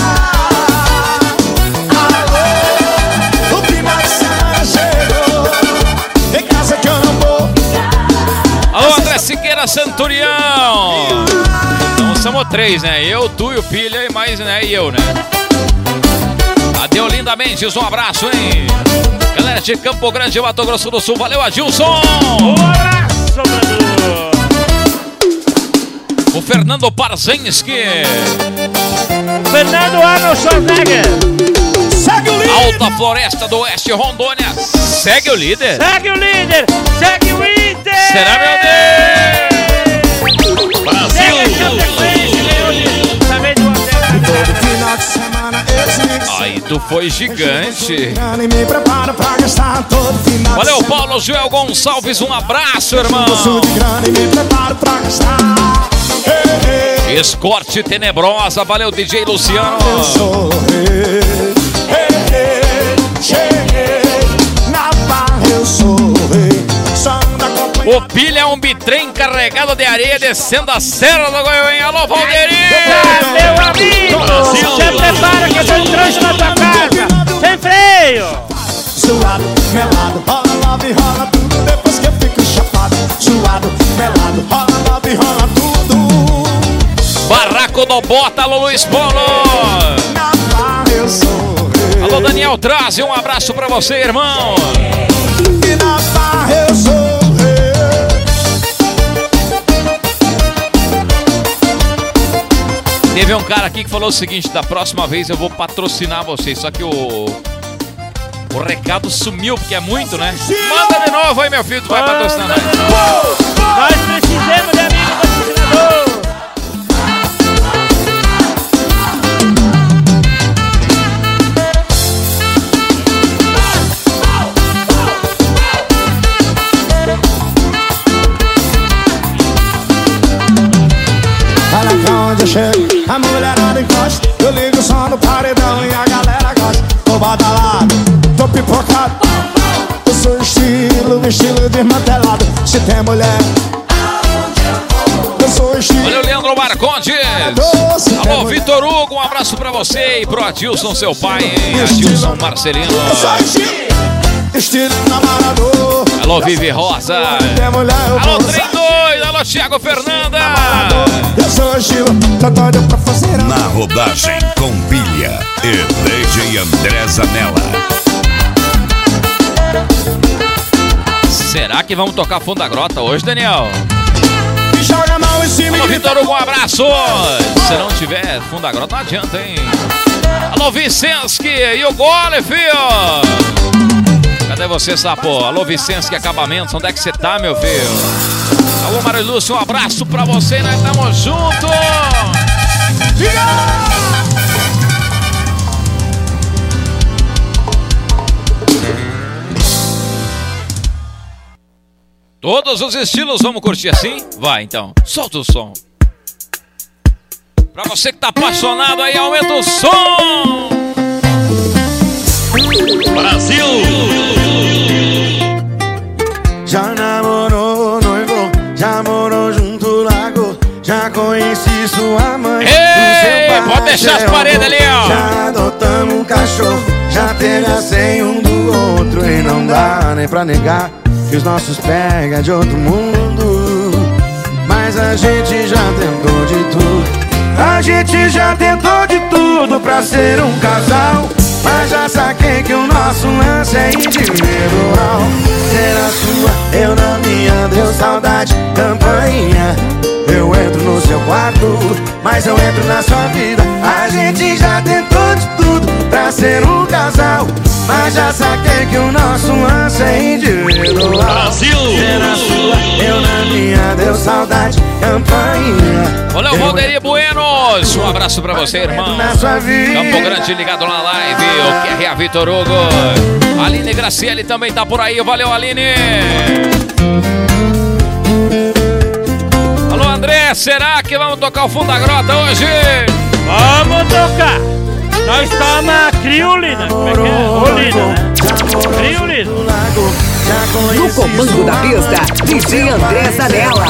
Alô, o final de semana chegou. Em casa que eu não vou. Alô, André Siqueira Centurião. Então somos 3, né? Eu, tu e o Pilha e mais, né? E eu, né? Adeolinda Mendes, um abraço, hein? Galera de Campo Grande, Mato Grosso do Sul. Valeu, Adilson. Um abraço, Bruno. O Fernando Parzenski. Fernando Arnold Schwarzenegger. Segue o líder. Alta Floresta do Oeste, Rondônia. Segue o líder. Segue o líder. Segue o líder. Será, meu Deus? Brasil! Todo final de semana existe. Aí tu foi gigante. E me preparo pra gastar todo final. Valeu, Paulo Joel Gonçalves. Um abraço, irmão. Sou de grana e me preparo pra gastar. Escorte Tenebrosa. Valeu, DJ Luciano. Eu sou rei. Cheguei na barra, eu sou rei. Só da companhia. O Pilha é um bitrem carregado de areia descendo a Serra do Goiânia. Alô, Valderinho! Meu amigo, Brasil. se prepara que eu tô entrando na tua casa. Sem freio. Suado, melado, rola love, rola tudo. Depois que eu fico chapado. Suado, melado, rola love, rola tudo. Barraco do Bota, alô, Luiz Paulo! Na barra eu sou rei. Alô, Daniel Traze, um abraço pra você, irmão. E na barra eu sou rei. Teve um cara aqui que falou o seguinte: da próxima vez eu vou patrocinar vocês. Só que o recado sumiu, porque é muito, né? Manda de novo aí, meu filho, tu vai patrocinar nós. Nós precisamos de amigo patrocinador. Olha pra onde eu chego, a mulherada encosta. Eu ligo o som no paredão e a galera gosta. Tô badalado, tô pipocado. Eu sou estilo desmantelado. Se tem mulher, eu sou estilo. Olha o Leandro Marcondes. Alô, Vitor Hugo, um abraço pra você e pro Adilson, seu pai, hein? Adilson Marcelino. Eu sou estilo namorador. Alô, Vivi Rosa. Tem mulher, eu Alô, vou usar. Trem Doido. Alô, Thiago Fernanda. Eu sou estilo, tô doido pra fazer Na rodagem com Pilha e DJ André Zanella. Será que vamos tocar Fundo da Grota hoje, Daniel? Joga a mão em cima. Alô, Vitor Hugo, um abraço. Se não tiver Fundo da Grota, não adianta, hein? Alô, Vicenski e o gole, filho. Cadê você, sapo? Alô, Vicenski Acabamentos, onde é que você tá, meu filho? Alô, Mário Lúcio, um abraço pra você, nós estamos juntos. Todos os estilos, vamos curtir assim? Vai, então, solta o som. Pra você que tá apaixonado aí, aumenta o som. Brasil! Já namorou, noivo, já morou junto, largou. Já conheci sua mãe. Ei, pode deixar as paredes ali, ó. Já adotamos um cachorro, já teve a senha um do outro. E não dá nem pra negar que os nossos pega de outro mundo. Mas a gente já tentou de tudo. A gente já tentou de tudo pra ser um casal. Mas já saquei que o nosso lance é individual. Ser a sua, eu na minha, deu saudade, campainha. Eu entro no seu quarto, mas eu entro na sua vida. A gente já tentou de tudo pra ser um casal. Mas já saquei que o nosso lance é individual. Brasil! Ser a sua, eu na minha, deu saudade, campainha. Olha o Valderi Bueno, Ramos, um abraço pra você, irmão. Campo Grande ligado na live, o QRA Vitor Hugo. Aline Graciele também tá por aí, valeu Aline. Alô André, será que vamos tocar o Fundo da Grota hoje? Vamos tocar. Nós estamos criolina. Como é que é? Olina, né? Criolina. No comando da pista, DJ André Zanella.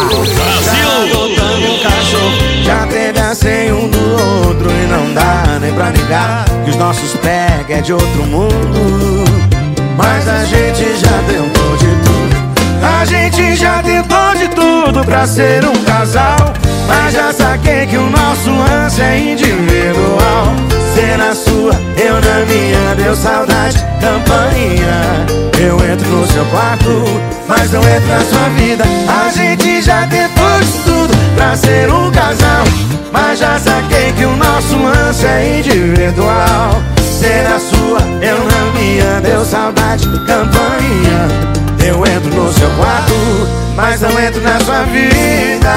Já pedancei um do outro e não dá nem pra negar que os nossos pés é de outro mundo. Mas a gente já tentou de tudo. A gente já tentou de tudo pra ser um casal. Mas já saquei que o nosso lance é individual. Cê na sua, eu na minha, deu saudade, campainha. Eu entro no seu quarto, mas não entro na sua vida. A gente já tentou de tudo pra ser um casal. Mas já saquei que o nosso lance é individual. Cê na sua, eu na minha, deu saudade, campainha. Eu entro no seu quarto, mas não entro na sua vida.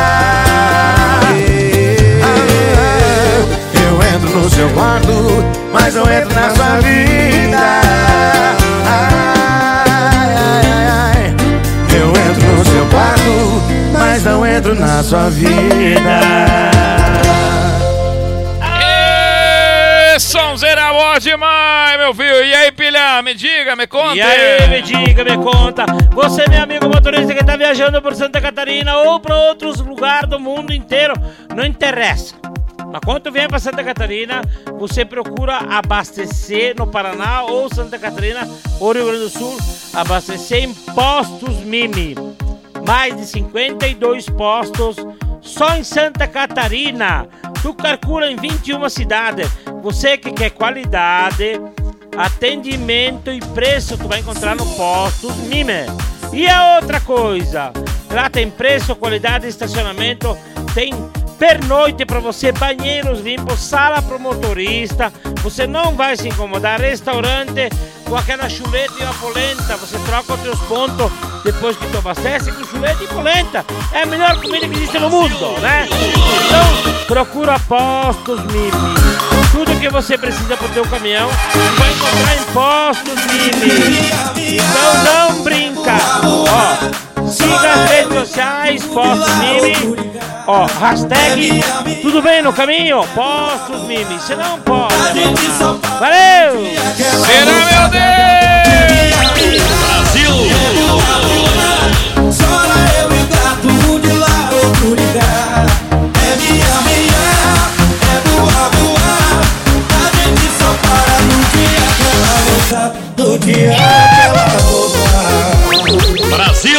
Eu entro no seu quarto, mas não entro na sua vida. Eu entro no seu quarto, mas não entro na sua vida. Sonzeira boa demais, meu filho. E aí, pilha, me diga, me conta. E aí, me diga, me conta. Você, meu amigo motorista que tá viajando por Santa Catarina ou para outros lugares do mundo inteiro, não interessa. Mas quando tu vem para Santa Catarina, você procura abastecer no Paraná ou Santa Catarina ou Rio Grande do Sul, abastecer em postos Mimi. Mais de 52 postos só em Santa Catarina. Tu calcula em 21 cidades. Você que quer qualidade, atendimento e preço, tu vai encontrar no Postos Mime. E a outra coisa, lá tem preço, qualidade, estacionamento, tem pernoite para você, banheiros limpos, sala para o motorista. Você não vai se incomodar. Restaurante com aquela chuleta e uma polenta. Você troca os teus pontos depois que tu abastece com chuleta e polenta. É a melhor comida que existe no mundo, né? Então, procura Postos Mimi. Tudo que você precisa pro teu caminhão vai encontrar em Postos Mimi. Então não brinca. Ó, siga as redes sociais, Postos Mimi. Ó, hashtag tudo bem no caminho, Postos Mimi. Você não pode. Valeu! Será, meu Deus! Brasil! Só eu e o gato, de lá outro ligar. É minha, é voar. A gente só para no dia que ela voltar. No dia que ela voltar. Brasil!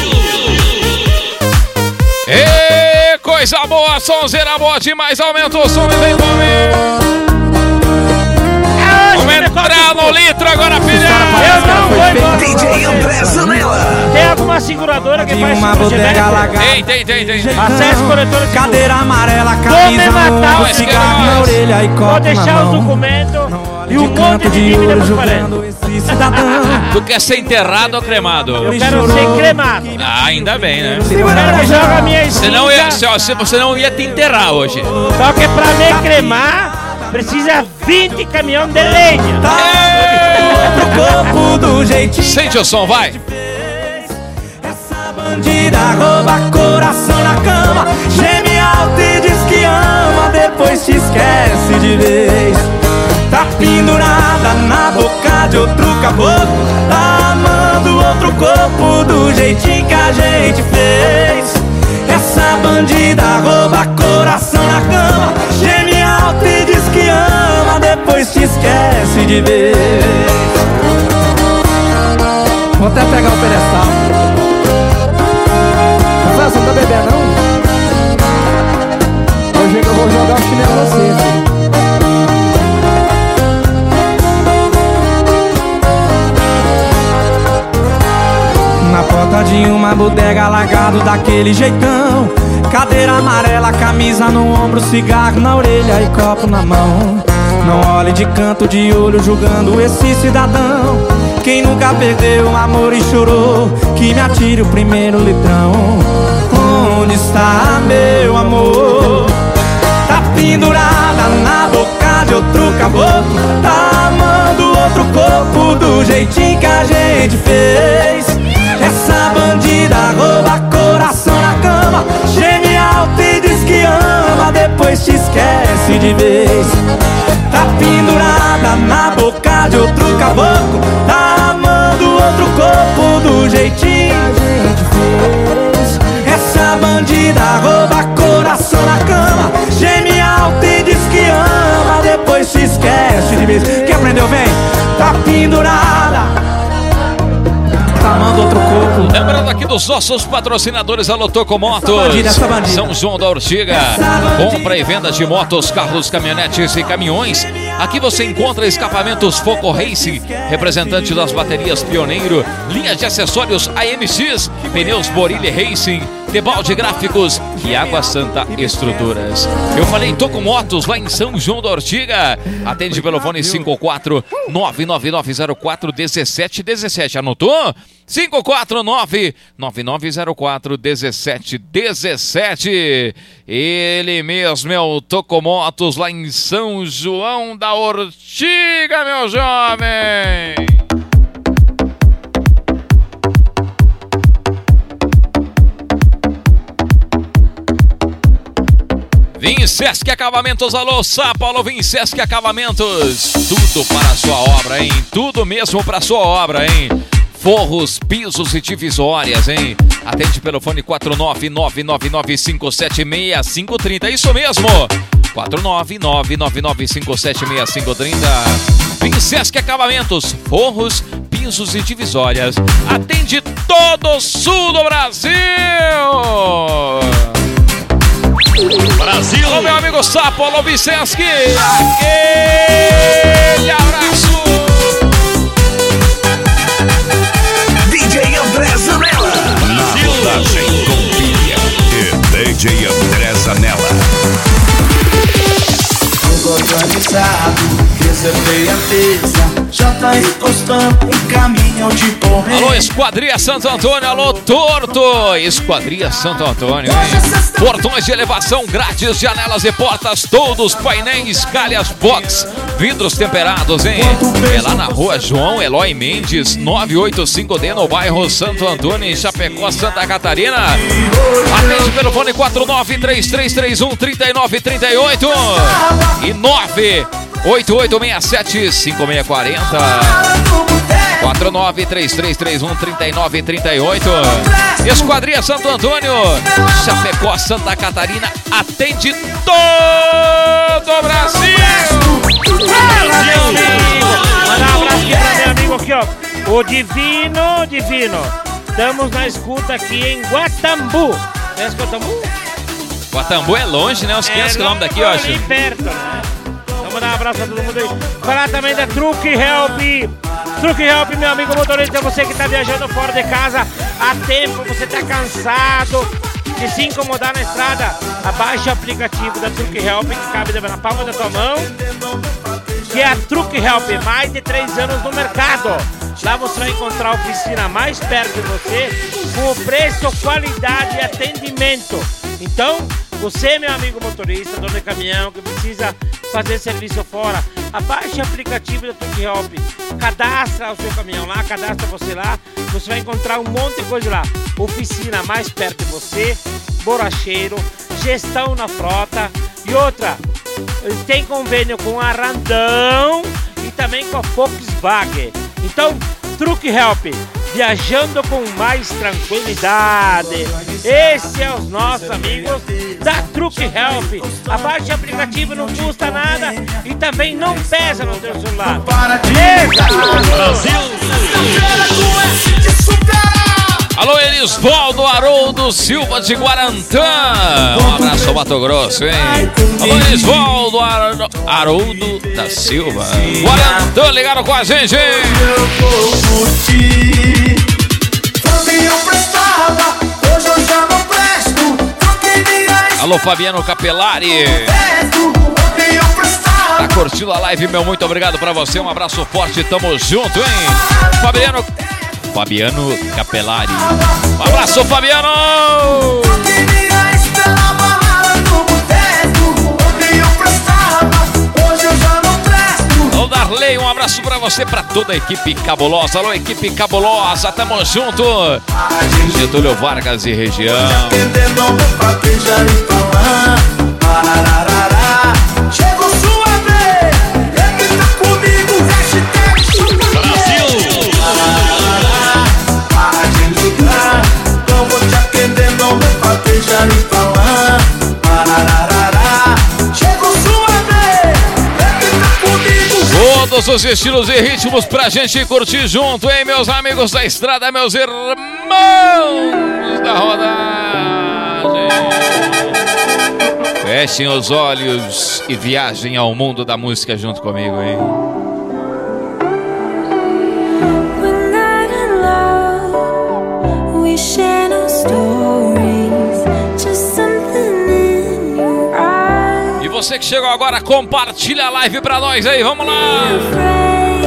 Ê, coisa boa, sonzeira boa demais. Aumenta o som e vem comigo. Vamos entrar no litro agora, filha. Eu não vou embora. DJ André Zanella. Tem alguma seguradora que faz uma bodega alagada. Tem. Acesse corretora de Cadeira amarela, Vou camisa me matar, no vai cigarro na orelha e Vou copo na deixar os mão. documentos e De um monte canto de de dívida olho pros julgando parentes. esse cidadão. Tu quer ser enterrado ou cremado? Eu quero ser cremado. Ah, ainda bem, né? Eu quero que joga a minha Senão você não ia te enterrar hoje. Só que pra me cremar, precisa 20 caminhões de lenha. Pro corpo do jeitinho. Sente o som, vai. Essa bandida rouba coração na cama, geme alto e diz que ama, depois te esquece de vez. Tá pendurada na boca de outro caboclo, tá amando outro corpo do jeitinho que a gente fez. Essa bandida rouba coração na cama, geme alto e diz que ama, depois te esquece de vez. Vou até pegar o pedestal. Rafael, você não tá bebendo, não? Hoje que eu vou jogar o chinelo em você, filho. Na porta de uma bodega, alagado daquele jeitão. Cadeira amarela, camisa no ombro, cigarro na orelha e copo na mão. Não olhe de canto de olho julgando esse cidadão. Quem nunca perdeu o amor e chorou, que me atire o primeiro litrão. Onde está meu amor? Tá pendurada na boca de outro caboclo, tá amando outro corpo do jeitinho que a gente fez. Essa bandida rouba coração na cama, geme alto e diz que ama, depois te esquece de vez. Tá pendurada na boca de outro caboclo, tá amando outro corpo do jeitinho que a gente fez. Essa bandida rouba coração na cama, geme alto e diz que ama, depois te esquece de vez. Quem aprendeu vem, tá pendurada, tá amando outro corpo. Lembrando aqui dos nossos patrocinadores, Alô Tocomotos, São João da Ortiga, compra e venda de motos, carros, caminhonetes e caminhões. Aqui você encontra escapamentos Foco Racing, representante das baterias Pioneiro, linha de acessórios AMX, pneus Borilli Racing, Tebalde Gráficos e Água Santa Estruturas. Eu falei Tocomotos lá em São João da Ortiga. Atende pelo fone 54999041717. Anotou? 54999041717. Ele mesmo é o Tocomotos lá em São João da Ortiga, meu jovem. Vinsesc Acabamentos, alô Sapo, alô Vinsesc Acabamentos. Tudo para a sua obra, hein? Tudo mesmo para a sua obra, hein? Forros, pisos e divisórias, hein? Atende pelo fone 49999576530. Isso mesmo! 49999576530. Vinsesc Acabamentos, forros, pisos e divisórias. Atende todo o sul do Brasil! Brasil! Alô, meu amigo Sapo, alô, Vinsesc! Aquele abraço! DJ André Zanella. Na rodagem com pilha e DJ André Zanella. Organizado, reservei a mesa, já tá encostando um caminhão de correr. Alô, Esquadria Santo Antônio, alô, Torto! Esquadria Santo Antônio, hein? Portões de elevação grátis, janelas e portas, todos, painéis, calhas, box, vidros temperados, hein? É lá na rua João Eloy Mendes, 985D, no bairro Santo Antônio, em Chapecó, Santa Catarina. Atende pelo fone 4933313938 e 988675640. 4933313938. Esquadria Santo Antônio, Chapecó, Santa Catarina, atende todo o Brasil. Mandar um abraço aqui pra meu amigo aqui, ó, o Divino. Estamos na escuta aqui em Guatambu. Conhece Guatambu? Guatambu é longe, né? Uns 500 quilômetros daqui, eu acho. Ali perto, né? Vamos dar um abraço a todo mundo aí. Falar também da Truck Help. Truck Help, meu amigo motorista, você que está viajando fora de casa há tempo, você está cansado de se incomodar na estrada, abaixe o aplicativo da Truck Help, que cabe na palma da tua mão, que é a Truck Help, mais de 3 anos no mercado. Lá você vai encontrar a oficina mais perto de você, com o preço, qualidade e atendimento. Então, você, meu amigo motorista, dono de caminhão, que precisa fazer serviço fora, abaixe o aplicativo da Truck Help, cadastra o seu caminhão lá, cadastra você lá, você vai encontrar um monte de coisa lá. Oficina mais perto de você, borracheiro, gestão na frota e outra, tem convênio com a Randão e também com a Volkswagen. Então, Truck Help, viajando com mais tranquilidade. Esses são os nossos amigos da Truck Help. Abaixe o aplicativo, não custa nada e também não pesa no teu celular. Brasil! Alô, Elisvaldo Haroldo Silva de Guarantã. Um abraço ao Mato Grosso, hein? Alô, Elisvaldo Haroldo da Silva. Guarantã, ligaram com a gente, hein? Alô, Fabiano Capelari. Tá curtindo a live, meu? Muito obrigado pra você. Um abraço forte, tamo junto, hein? Fabiano Capelari. Um abraço, Fabiano! Marley, um abraço pra você, pra toda a equipe cabulosa. Alô, equipe cabulosa, tamo junto. Getúlio Vargas e região. Chegou sua vez, ele tá comigo, hashtag Brasil. Para de ligar, não vou te atender, não me deixa me falar. Chegou sua vez, ele tá comigo. Todos os estilos e ritmos pra gente curtir junto, hein, meus amigos da estrada, meus irmãos da rodagem. Fechem os olhos e viajem ao mundo da música junto comigo, hein? E você que chegou agora, compartilha a live pra nós aí, vamos lá!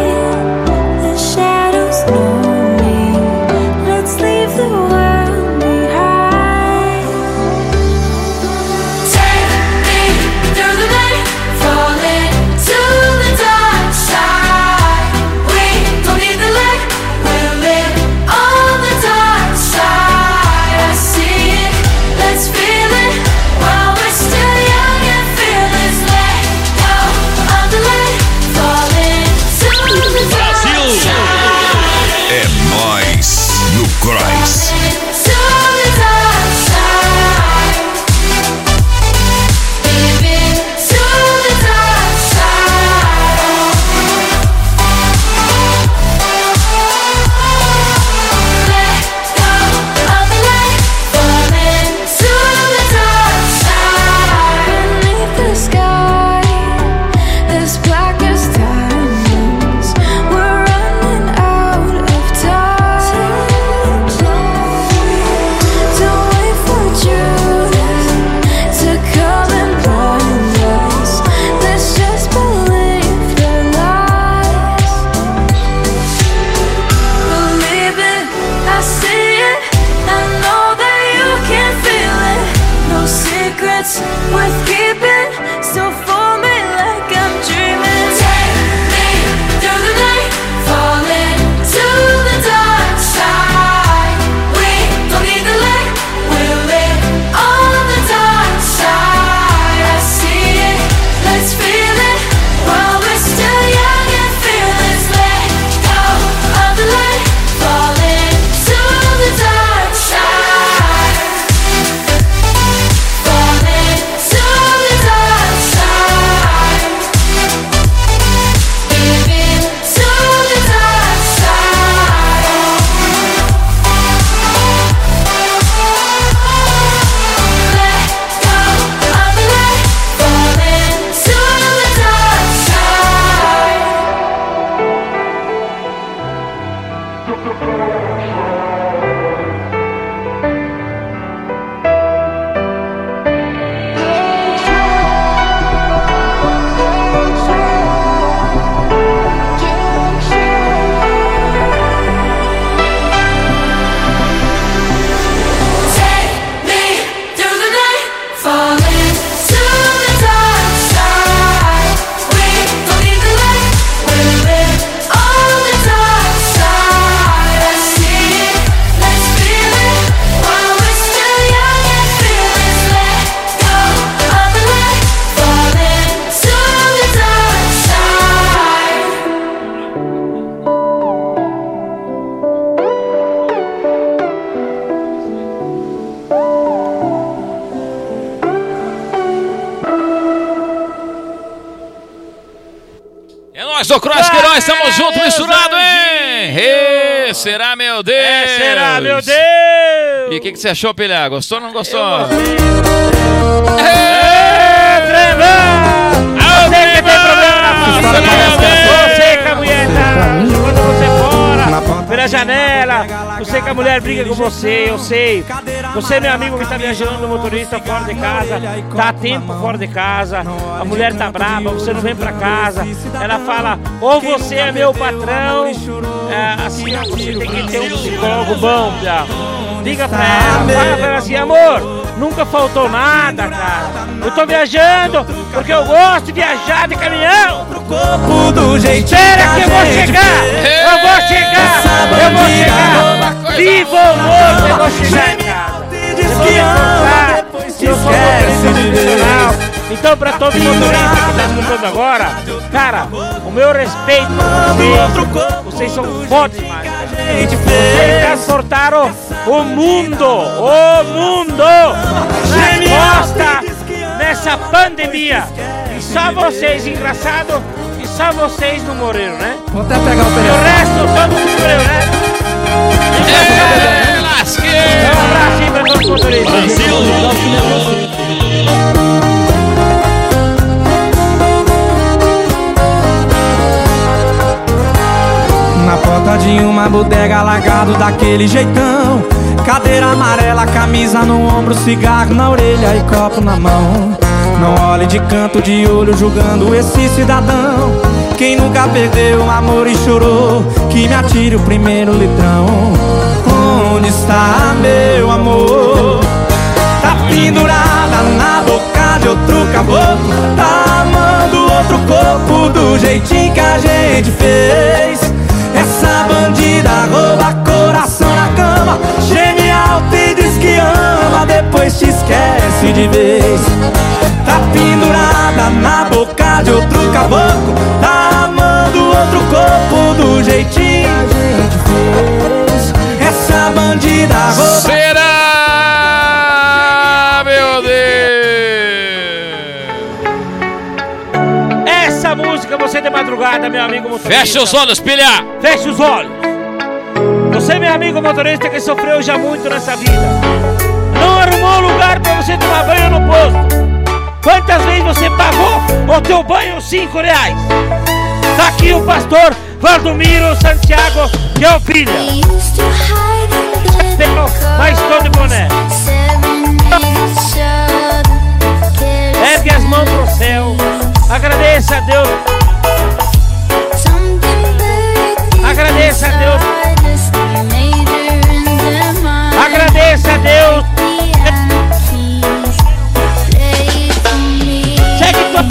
Cross. Do Cross que nós estamos juntos, misturado, hein? Será, meu Deus? Será, meu Deus? E o que você achou, Pilha? Gostou ou não gostou? Você que tem problema na família, você que a mulher tá jogando você fora, pela janela, você que a mulher briga com você, eu sei. Você, meu amigo que tá viajando, motorista fora de casa, tá há tempo fora de casa, a mulher tá brava, você não vem pra casa, ela fala, ou você é meu patrão, assim, você tem que ter um psicólogo bom, já. Liga pra ela, fala pra ela assim, amor, nunca faltou nada, cara. Eu tô viajando porque eu gosto de viajar de caminhão. Espera que eu vou chegar. Eu vou chegar. Vivo ou morto, eu vou chegar em casa. Eu sou motorista profissional. Então, pra todo motorista que tá escutando agora, cara, o meu respeito pra vocês são fodas demais. Vocês transportaram o mundo nas costas nessa pandemia. E só vocês, engraçado, e só vocês não morreram, né? Vou até pegar o E telefone. o resto, todo mundo morreu, né? Um abraço pra todos os motoristas. Na porta de uma bodega, largado daquele jeitão. Cadeira amarela, camisa no ombro, cigarro na orelha e copo na mão. Não olhe de canto de olho julgando esse cidadão. Quem nunca perdeu o amor e chorou, que me atire o primeiro litrão. Onde está meu amor? Tá pendurada na boca de outro caboclo. Tá amando outro corpo do jeitinho que a gente fez. Essa bandida rouba coração na cama, geme alto e diz que ama, depois te esquece de vez. Tá pendurada na boca de outro caboclo. Tá amando outro corpo do jeitinho que a gente fez. Essa bandida rouba. Será, meu Deus? Essa música, você de madrugada, meu amigo motorista. Fecha os olhos, pilha. Feche os olhos. Você, meu amigo motorista, que sofreu já muito nessa vida, não arrumou lugar pra você tomar banho no posto. Quantas vezes você pagou o teu banho R$5? Tá aqui o pastor Valdomiro Santiago, que é o filho. Mas todo de boné. Ergue as mãos pro céu. Agradeça a Deus. Agradeça a Deus. Agradeça a Deus. Chegue tua.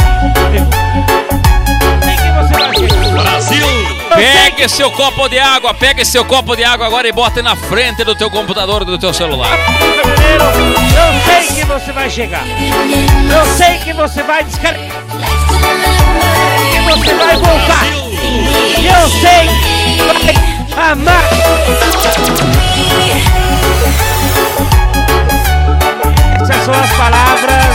Sei que você vai chegar. Brasil! Pegue seu copo de água, pegue seu copo de água agora e bote na frente do teu computador, do teu celular. Eu sei que você vai chegar. Eu sei que você vai descarregar. Que você vai voltar. Eu sei que vai amar. Essas são as palavras.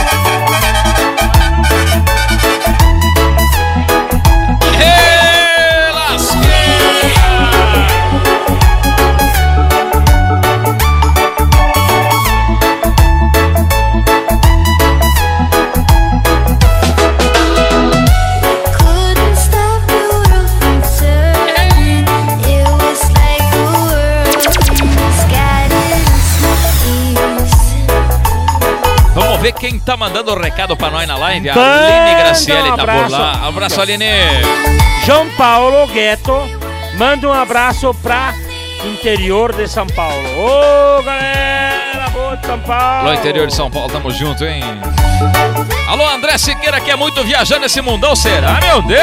Ver quem tá mandando o recado pra nós na live. A Aline Graciele tá por lá. Um abraço, Aline. João Paulo Gueto manda um abraço pra interior de São Paulo. Ô, galera boa de São Paulo. Alô, interior de São Paulo, tamo junto, hein? Alô, André Siqueira, que é muito viajando nesse mundão, será, meu Deus?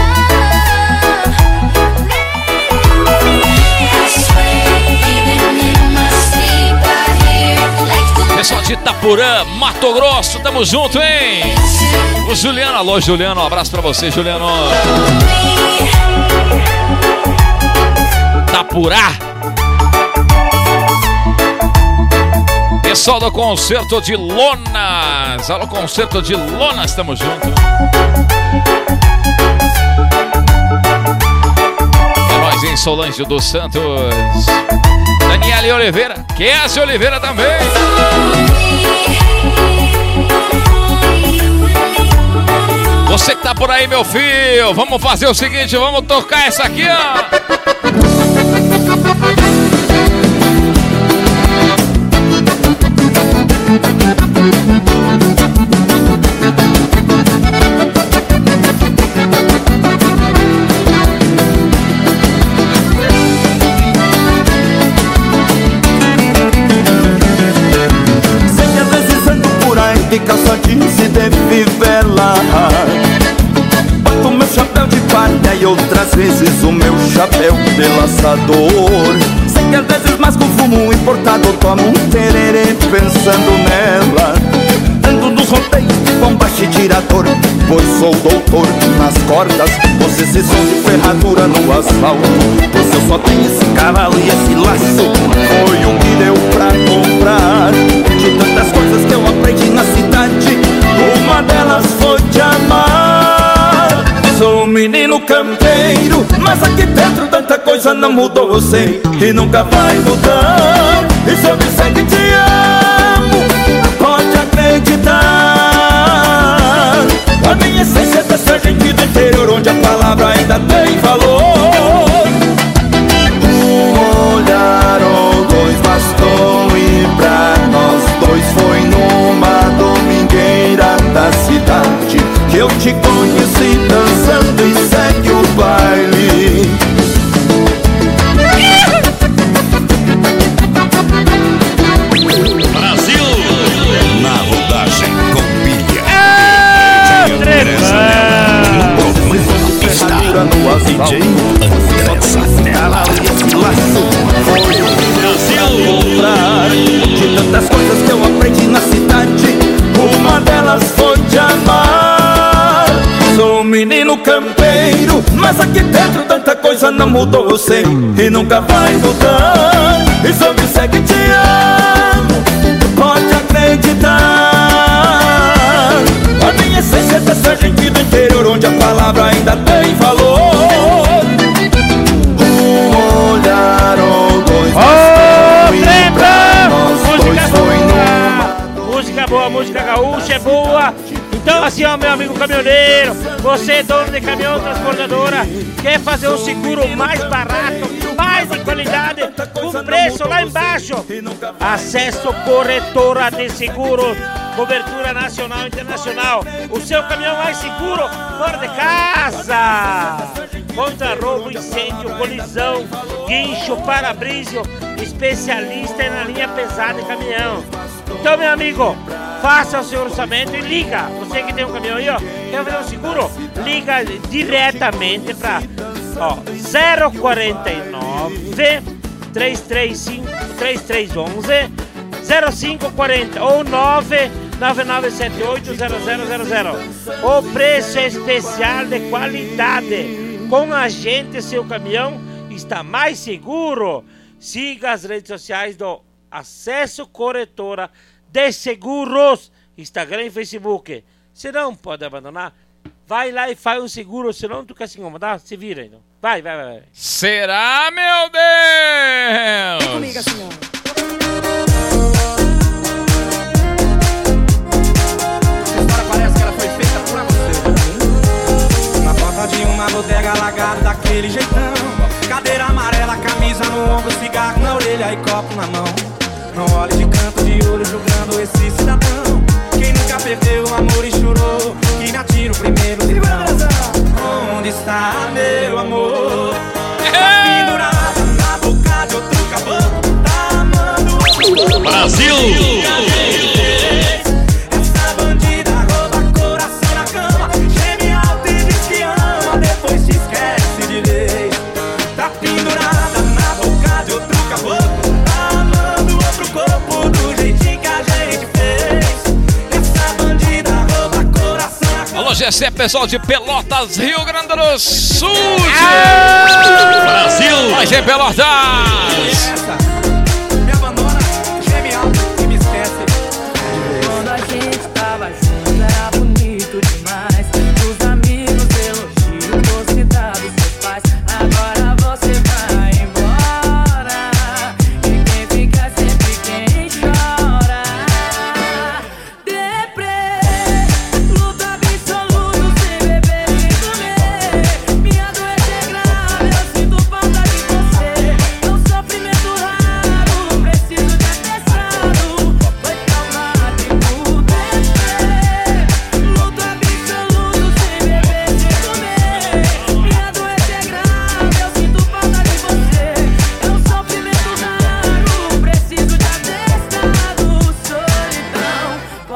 Pessoal de Itaporã, Mato Grosso, tamo junto, hein? O Juliano, alô Juliano, um abraço pra você, Juliano. Itapurá. Pessoal do Concerto de Lonas, alô Concerto de Lonas, tamo junto. É nóis em Solange dos Santos. Daniele Oliveira, Kézia Oliveira também. Você que tá por aí, meu filho, vamos fazer o seguinte, vamos tocar essa aqui, ó. de calça jeans e de fivela. Boto meu chapéu de palha e outras vezes o meu chapéu de laçador. Sei que às vezes mais com fumo importado tomo um tererê pensando nela. Ando nos roteiros de bombacha e tirador, pois sou doutor nas cordas. Você se som de ferradura no asfalto, pois eu só tenho esse cavalo e esse laço. Foi o que deu pra comprar de tantas coisas que eu aprendi na cidade. Uma delas foi te amar. Sou um menino campeiro, mas aqui dentro tanta coisa não mudou, eu sei, e nunca vai mudar. E se eu disser que te amo, pode acreditar. A minha essência é dessa gente do interior, onde a palavra ainda tem valor. Um olhar ou dois bastou, e pra nós dois foi numa domingueira da cidade que eu te conheci dançando e segue o baile. Brasil! Na rodagem com pilha. Andressa de tantas coisas que eu aprendi na cidade, uma delas foi te amar. Sou um menino campeiro, mas aqui dentro tanta coisa não mudou, eu sei, e nunca vai mudar. E se eu disser que te amo, pode acreditar. A minha essência é dessa gente do interior, onde a palavra ainda tem valor. Um olhar ou dois música boa, música gaúcha é boa. Então assim, ó, meu amigo caminhoneiro, você dono de caminhão, transportadora, quer fazer um seguro mais barato, mais de qualidade, com preço lá embaixo? Acesso Corretora de Seguros, cobertura nacional e internacional. O seu caminhão mais seguro fora de casa. Contra roubo, incêndio, colisão, guincho, para-brisa, especialista na linha pesada de caminhão. Então, meu amigo, faça o seu orçamento e liga. Você que tem um caminhão aí, ó, quer fazer um seguro? Liga diretamente para 049 335 3311 0540 ou 999780000. O preço é especial de qualidade. Com a gente, seu caminhão está mais seguro. Siga as redes sociais do Acesso Corretora de Seguros, Instagram e Facebook. Se não pode abandonar, vai lá e faz um seguro, senão tu quer se incomodar, se vira então. Vai. Será, meu Deus? Vem comigo assim, ó. Essa história parece que ela foi feita pra você. Na porta de uma bodega alagada daquele jeitão, cadeira amarela, camisa no ombro, cigarro na orelha e copo na mão. Não olhe de canto de olho julgando esse cidadão. Quem nunca perdeu o amor e chorou, que me atira o primeiro livrão. Onde está meu amor? Tá pendurada na boca de outro caboclo, tá amando outro. Brasil! Essa bandida rouba coração na cama, geme alto e diz que ama, depois se esquece de vez. Tá pendurada na boca de outro caboclo, tá amando outro corpo do jeitinho que a gente fez. Essa bandida rouba coração na cama. Alô, GC, pessoal de Pelotas, Rio Grande do Sul. Brasil! Vai ser Pelotas! Essa me abandona, geme alto e me esquece. Quando a gente tava junto era bonito demais. Os amigos elogiam, você dá dos seus pais. Agora você vai embora, e quem fica sempre quem chora. Deprê, luta absoluta sem beber nem comer. Minha doença é grave, eu sinto falta de você. É um sofrimento raro.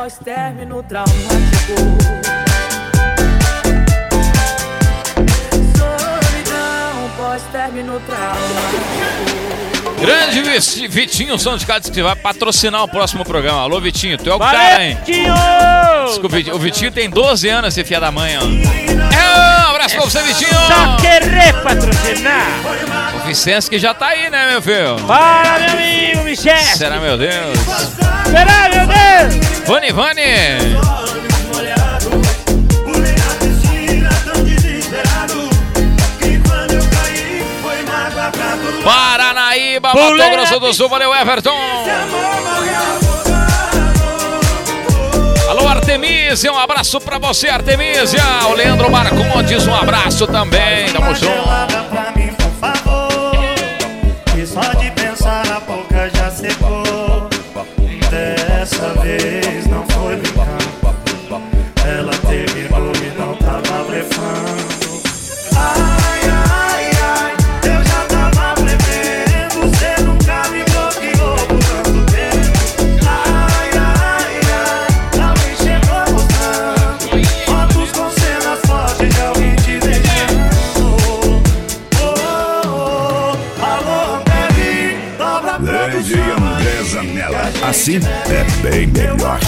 pós-término traumático. Solidão, pós-término traumático. Grande Vitinho Som de Cádiz, que vai patrocinar o próximo programa. Alô, Vitinho, tu é o Valeu, cara, hein? Vitinho! Desculpa, o Vitinho tem 12 anos, esse filho da mãe, ó. Um abraço pra você, Vitinho! Só querer patrocinar! O Vicente que já tá aí, né, meu filho? Fala, meu amigo, Vicente! Será, meu Deus? Será, meu Deus? Vani! Paranaíba, Mato Grosso do Sul, valeu, Everton! Alô, Artemísia, um abraço pra você, Artemísia! O Leandro Marcondes, um abraço também, tamo junto! Pra mim, por favor, que só de pensar na boca já secou. Dessa vez não foi brincando, ela terminou e não tava blefando. Ai, ai, ai, eu já tava prevendo, você nunca me bloqueou por tanto tempo. Ai, ai, ai, alguém chegou mostrando fotos com cenas fortes de alguém te deixando. Alô, baby, dobra a DJ André Zanella. Assim é bem melhor.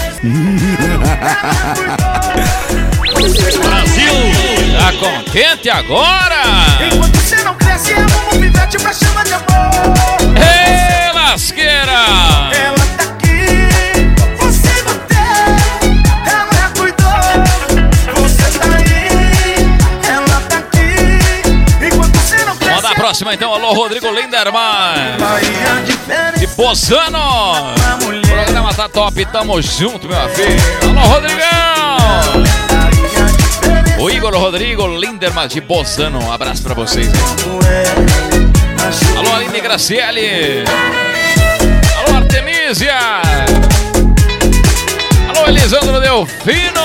Brasil! Tá contente agora? Enquanto você não cresce, é um pivete pra chama de amor. Ei, lasqueira! Ela tá aqui, você não tem. Ela já cuidou, você tá aí. Ela tá aqui, enquanto você não cresce. Vamos dar a próxima então, alô, Rodrigo Linderman. Bahia diferente. De Bozano. O programa tá top, tamo junto, meu filho. Alô, Rodrigão. O Igor Rodrigo Linderman de Bozano. Um abraço pra vocês. Alô, Aline Graciele. Alô, Artemísia. Alô, Elisandro Delfino.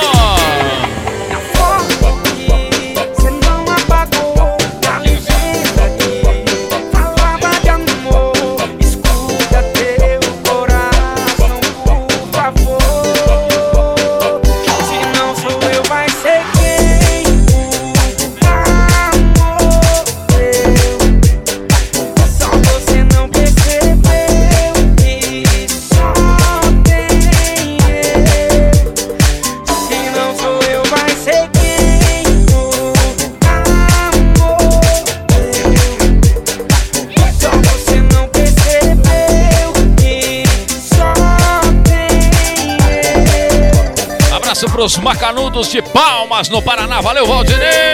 Pros Macanudos de Palmas, no Paraná. Valeu, Valdinei!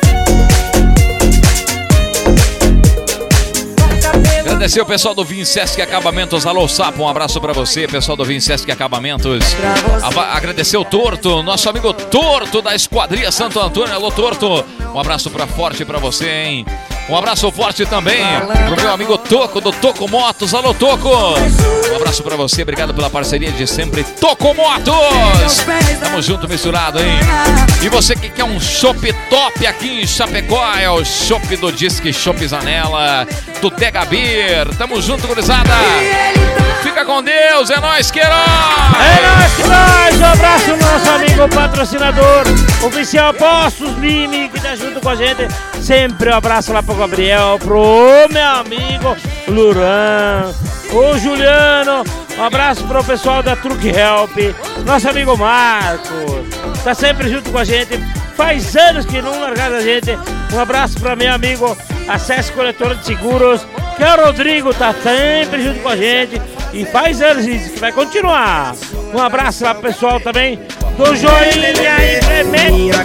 Agradecer o pessoal do Vincesc Acabamentos. Alô, Sapo, um abraço pra você, pessoal do Vincesc Acabamentos. Agradecer o Torto, nosso amigo Torto da Esquadria Santo Antônio. Alô, Torto, um abraço forte pra você, hein? Um abraço forte também pro meu amigo Toco, do Toco Motos. Alô, Toco! Um abraço pra você, obrigado pela parceria de sempre. Toco Motos! Tamo junto, misturado, hein? E você que quer um chopp top aqui em Chapecó, é o chopp do Disque Chopp Zanella, do Dega Beer. Tamo junto, gurizada! Fica com Deus, é nóis, Queiroz! É nóis, que nóis! Um abraço ao nosso amigo patrocinador, oficial Postos Lime, que tá junto com a gente. Sempre um abraço lá pro Gabriel, pro meu amigo Luran, o Juliano. Um abraço pro pessoal da Truck Help, nosso amigo Marcos, tá sempre junto com a gente. Faz anos que não largaram a gente. Um abraço para meu amigo Acesso Coletora de Seguros, que é o Rodrigo, tá sempre junto com a gente. E faz anos isso, que vai continuar. Um abraço lá pro pessoal também do Joinha Implemento.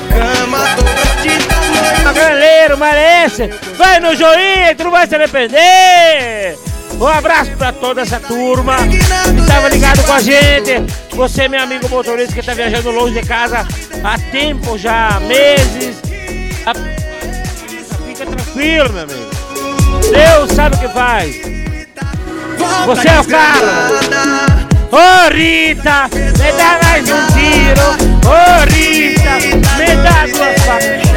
Galera, merece. Vai no Joinha, tu não vai se arrepender. Um abraço pra toda essa turma que tava ligado com a gente. Você, meu amigo motorista, que tá viajando longe de casa há tempo já, meses. Fica tranquilo, meu amigo. Deus sabe o que faz. Você é o cara. Ô Rita, me dá mais um tiro. Ô Rita, me dá duas facas.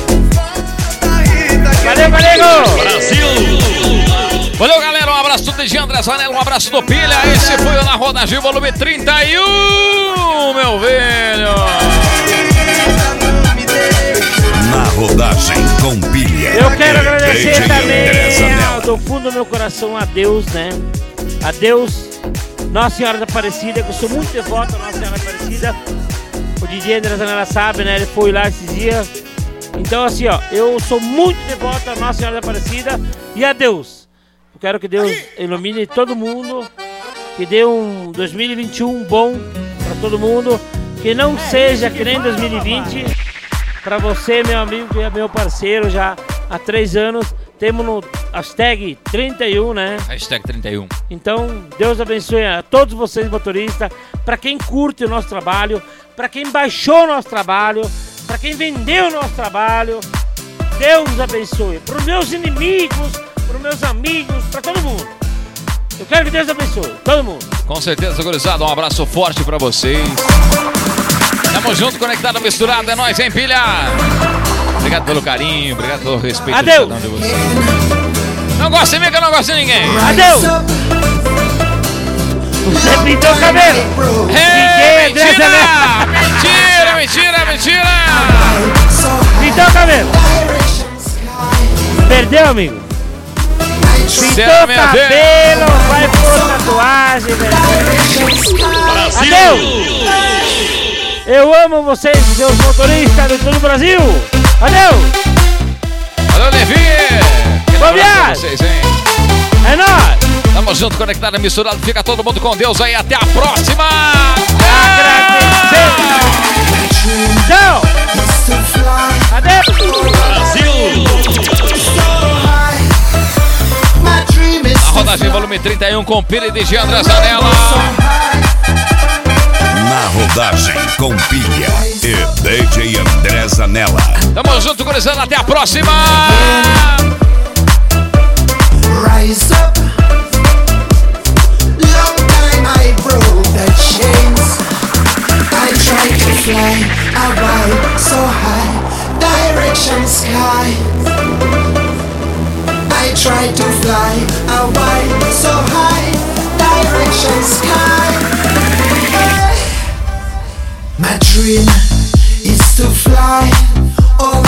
Valeu, valeu! Brasil! Valeu, galera, um abraço do DJ André Zanella, um abraço do Pilha. Esse foi o Na Rodagem, volume 31. meu velho. Na rodagem com pilha. Eu quero agradecer DJ também André Zanella. do fundo do meu coração a Deus, né? A Deus, Nossa Senhora da Aparecida, que eu sou muito devoto a Nossa Senhora da Aparecida. O DJ André Zanella sabe, né? Ele foi lá esses dias. Então assim, ó, eu sou muito devoto a Nossa Senhora da Aparecida e a Deus. Eu quero que Deus ilumine todo mundo, que dê um 2021 bom pra todo mundo, que não seja que nem 2020. Pra você, meu amigo, que é meu parceiro já há 3 anos, temos no hashtag 31, né? Hashtag 31. Então, Deus abençoe a todos vocês, motoristas, pra quem curte o nosso trabalho, pra quem baixou o nosso trabalho, pra quem vendeu o nosso trabalho, Deus abençoe. Pros meus inimigos, pros meus amigos, pra todo mundo. Eu quero que Deus abençoe, todo mundo. Com certeza, gurizada, um abraço forte pra vocês. Tamo junto, conectado, misturado, é nóis, hein, pilha? Obrigado pelo carinho, obrigado pelo respeito. Adeus. De cada um de vocês. Não gosta de mim que eu não gosto de ninguém. Adeus. Você pintou o cabelo. Hey, DJ André Zanella. mentira. Pintou o cabelo. Perdeu, amigo? Pintou o cabelo, vai pôr tatuagem, velho. Adeus! Eu amo vocês, seus motoristas de todo o Brasil! Adeus! Valeu, Levi! Boa viagem! Vocês, hein? É nóis! Tamo junto, conectado, misturado. Fica todo mundo com Deus aí. Até a próxima! Agradecer! Tchau! Adeus! A rodagem volume 31 com pilha e DJ André Zanella. Na rodagem com pilha e DJ André Zanella. Tamo junto, gurizada. Até a próxima! Rise up. Long time I broke the chains. I tried to fly away so high, direction sky. I tried to fly away so high, direction sky. My dream is to fly over